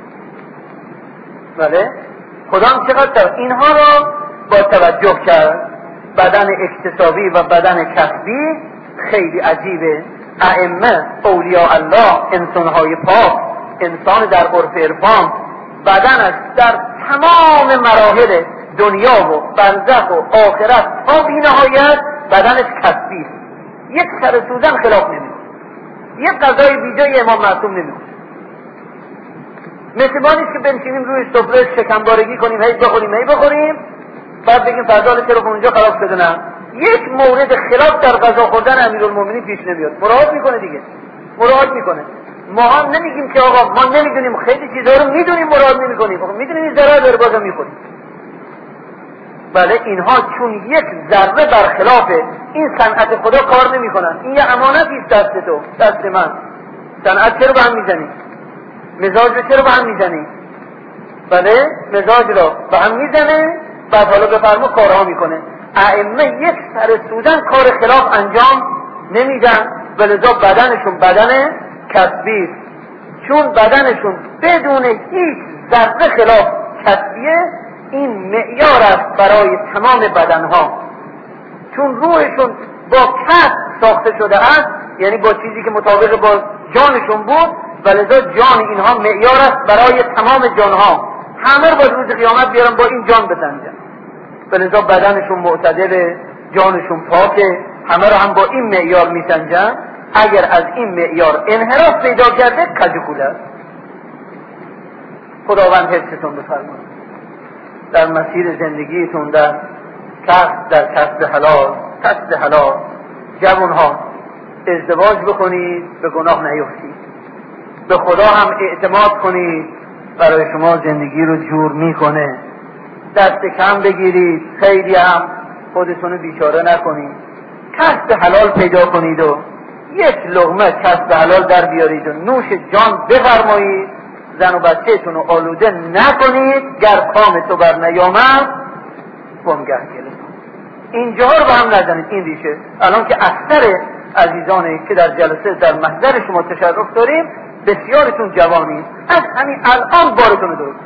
بله خدا هم چقدر اینها را با توجه کرد. بدن اکتسابی و بدن کسبی خیلی عجیبه. ائمه، اولیاء الله، انسانهای پاک، انسان در عرف عرفان، بدنش در تمام مراحل دنیا و برزخ و آخرت تا بی نهایت بدنش کسبی است. یک سر سوزن خلاف نمیکنه، یک غذای بیجای امام معصوم نمیکنه. مثل ما نیست که بنشینیم روی سفره شکمبارگی کنیم، هی بخوریم بعد بگیم فردا چرا اونجا خراب شده. نه، یک مورد خلاف در غذا خوردن امیرالمومنین پیش نمیاد، مراعات میکنه دیگه، مراعات میکنه. ما هم نمیگیم که آقا ما نمیدونیم، خیلی چیزا رو میدونیم مراعات نمیکنیم. آقا میدونیم این ضرر داره بازم میخوریم. بله اینها چون یک ذره برخلاف این صنعت خدا کار نمیکنن. این یه امانتی است دست تو، دست من. صنعت چرا به هم میزنی؟ مزاج رو چرا به هم میزنی؟ بله مزاج رو به هم میزنه، بعد حالا بفرما کارها میکنه. ائمه یک سر سودن کار خلاف انجام نمیدن، ولذا بدنشون بدن کسبی است. چون بدنشون بدون هیچ ذره خلاف کسبیه، این معیار است برای تمام بدنها. چون روحشون با کسب ساخته شده است، یعنی با چیزی که مطابق با جانشون بود، ولذا جان اینها معیار است برای تمام جانها. همه رو با روز قیامت بیارن با این جان بسنجن. ولذا بدنشون معتدل، جانشون پاکه، همه رو هم با این معیار میسنجن. اگر از این معیار انحراف پیدا کرده کجکول است. خداوند حفظتون بفرماید در مسیر زندگیتون، در کسب حلال. جوانها ازدواج بکنید، به گناه نیفتید، به خدا هم اعتماد کنید، برای شما زندگی رو جور میکنه. دست کم بگیرید، خیلی هم خودتونو بیچاره نکنید، کسب حلال پیدا کنید و یک لقمه کسب حلال در بیارید و نوش جان بفرمایید. زن و بچه‌تون رو آلوده نکنید، گر کام تو بر نیامد بنگه گلتون. اینجا رو به هم نزنید. این ریشه الان که اکثر عزیزانی که در جلسه در محضر شما تشرف داریم بسیارتون جوانیم، از همین الان بارتون درست.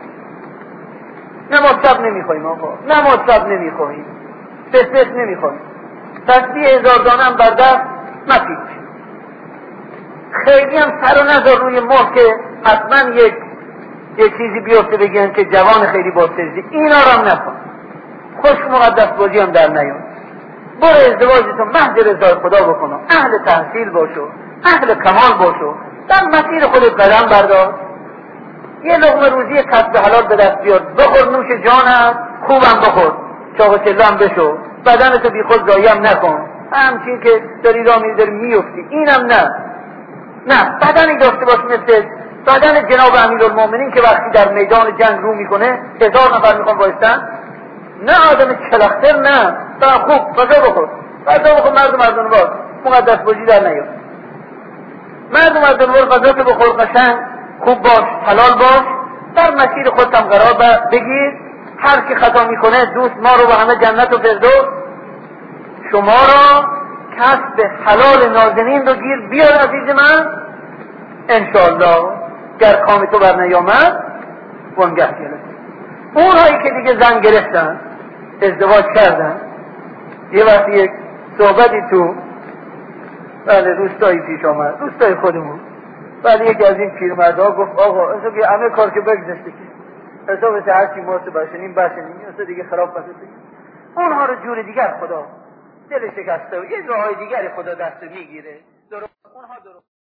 نه مطلب نمیخواییم آقا، نه مطلب نمیخواییم، بسیار نمیخواییم، تسبیح 1000 دانه هم بر دست مپیچ، خیلی هم سر و نظر روی ما که حتما یک چیزی بیفته بگن که جوان خیلی بازسازی، اینا رو هم نکن. خوش مقدس بازی هم در نیون. برو ازدواجتو محض رضای خدا بکنو، اهل تحصیل باشو، اهل کمال باشو، در مسیر خودت قدم بردار، یه لقمه روزی کسب حلال به دست بیار، بخور نوش جانت، خوبم بخور، چاق و چله هم بشو، بدنتو بی خود ضایع هم نکن، همچین که داری راه میری داری میفتی، اینم نه بدنی داشته باش مثل بدن جناب امیرالمومنین که وقتی در میدان جنگ رو میکنه 1000 نفر میخوان بایستن، نه آدم چلختر، نه تا خوب غذا بخور مردم باز مقدس بازی در نیار، مردم باز غذا تو بخور، قشنگ خوب باش، حلال باش، در مسیر خودت هم قرار بگیر. هر کی خطا میکنه دوست ما رو و همه جنت و فردوس، شما را کسب حلال نازنین رو گیر بیار عزیز من، انشاءالله گر کام تو بر نیامد وانگه گرفت. اونهایی که دیگه زن گرفتن ازدواج کردن، یه وقتی یک صحبتی تو روستایی پیش آمد، روستای خودمون، بعد یکی از این پیرمردها گفت آقا اصلا که همه کار که بگذشته که حسابت هرچی ماسه باشنیم اصلا دیگه خراب بسته، اونها رو جور دیگر خدا دل شکسته و یه راهای دیگر خدا دست میگیره، اونها درست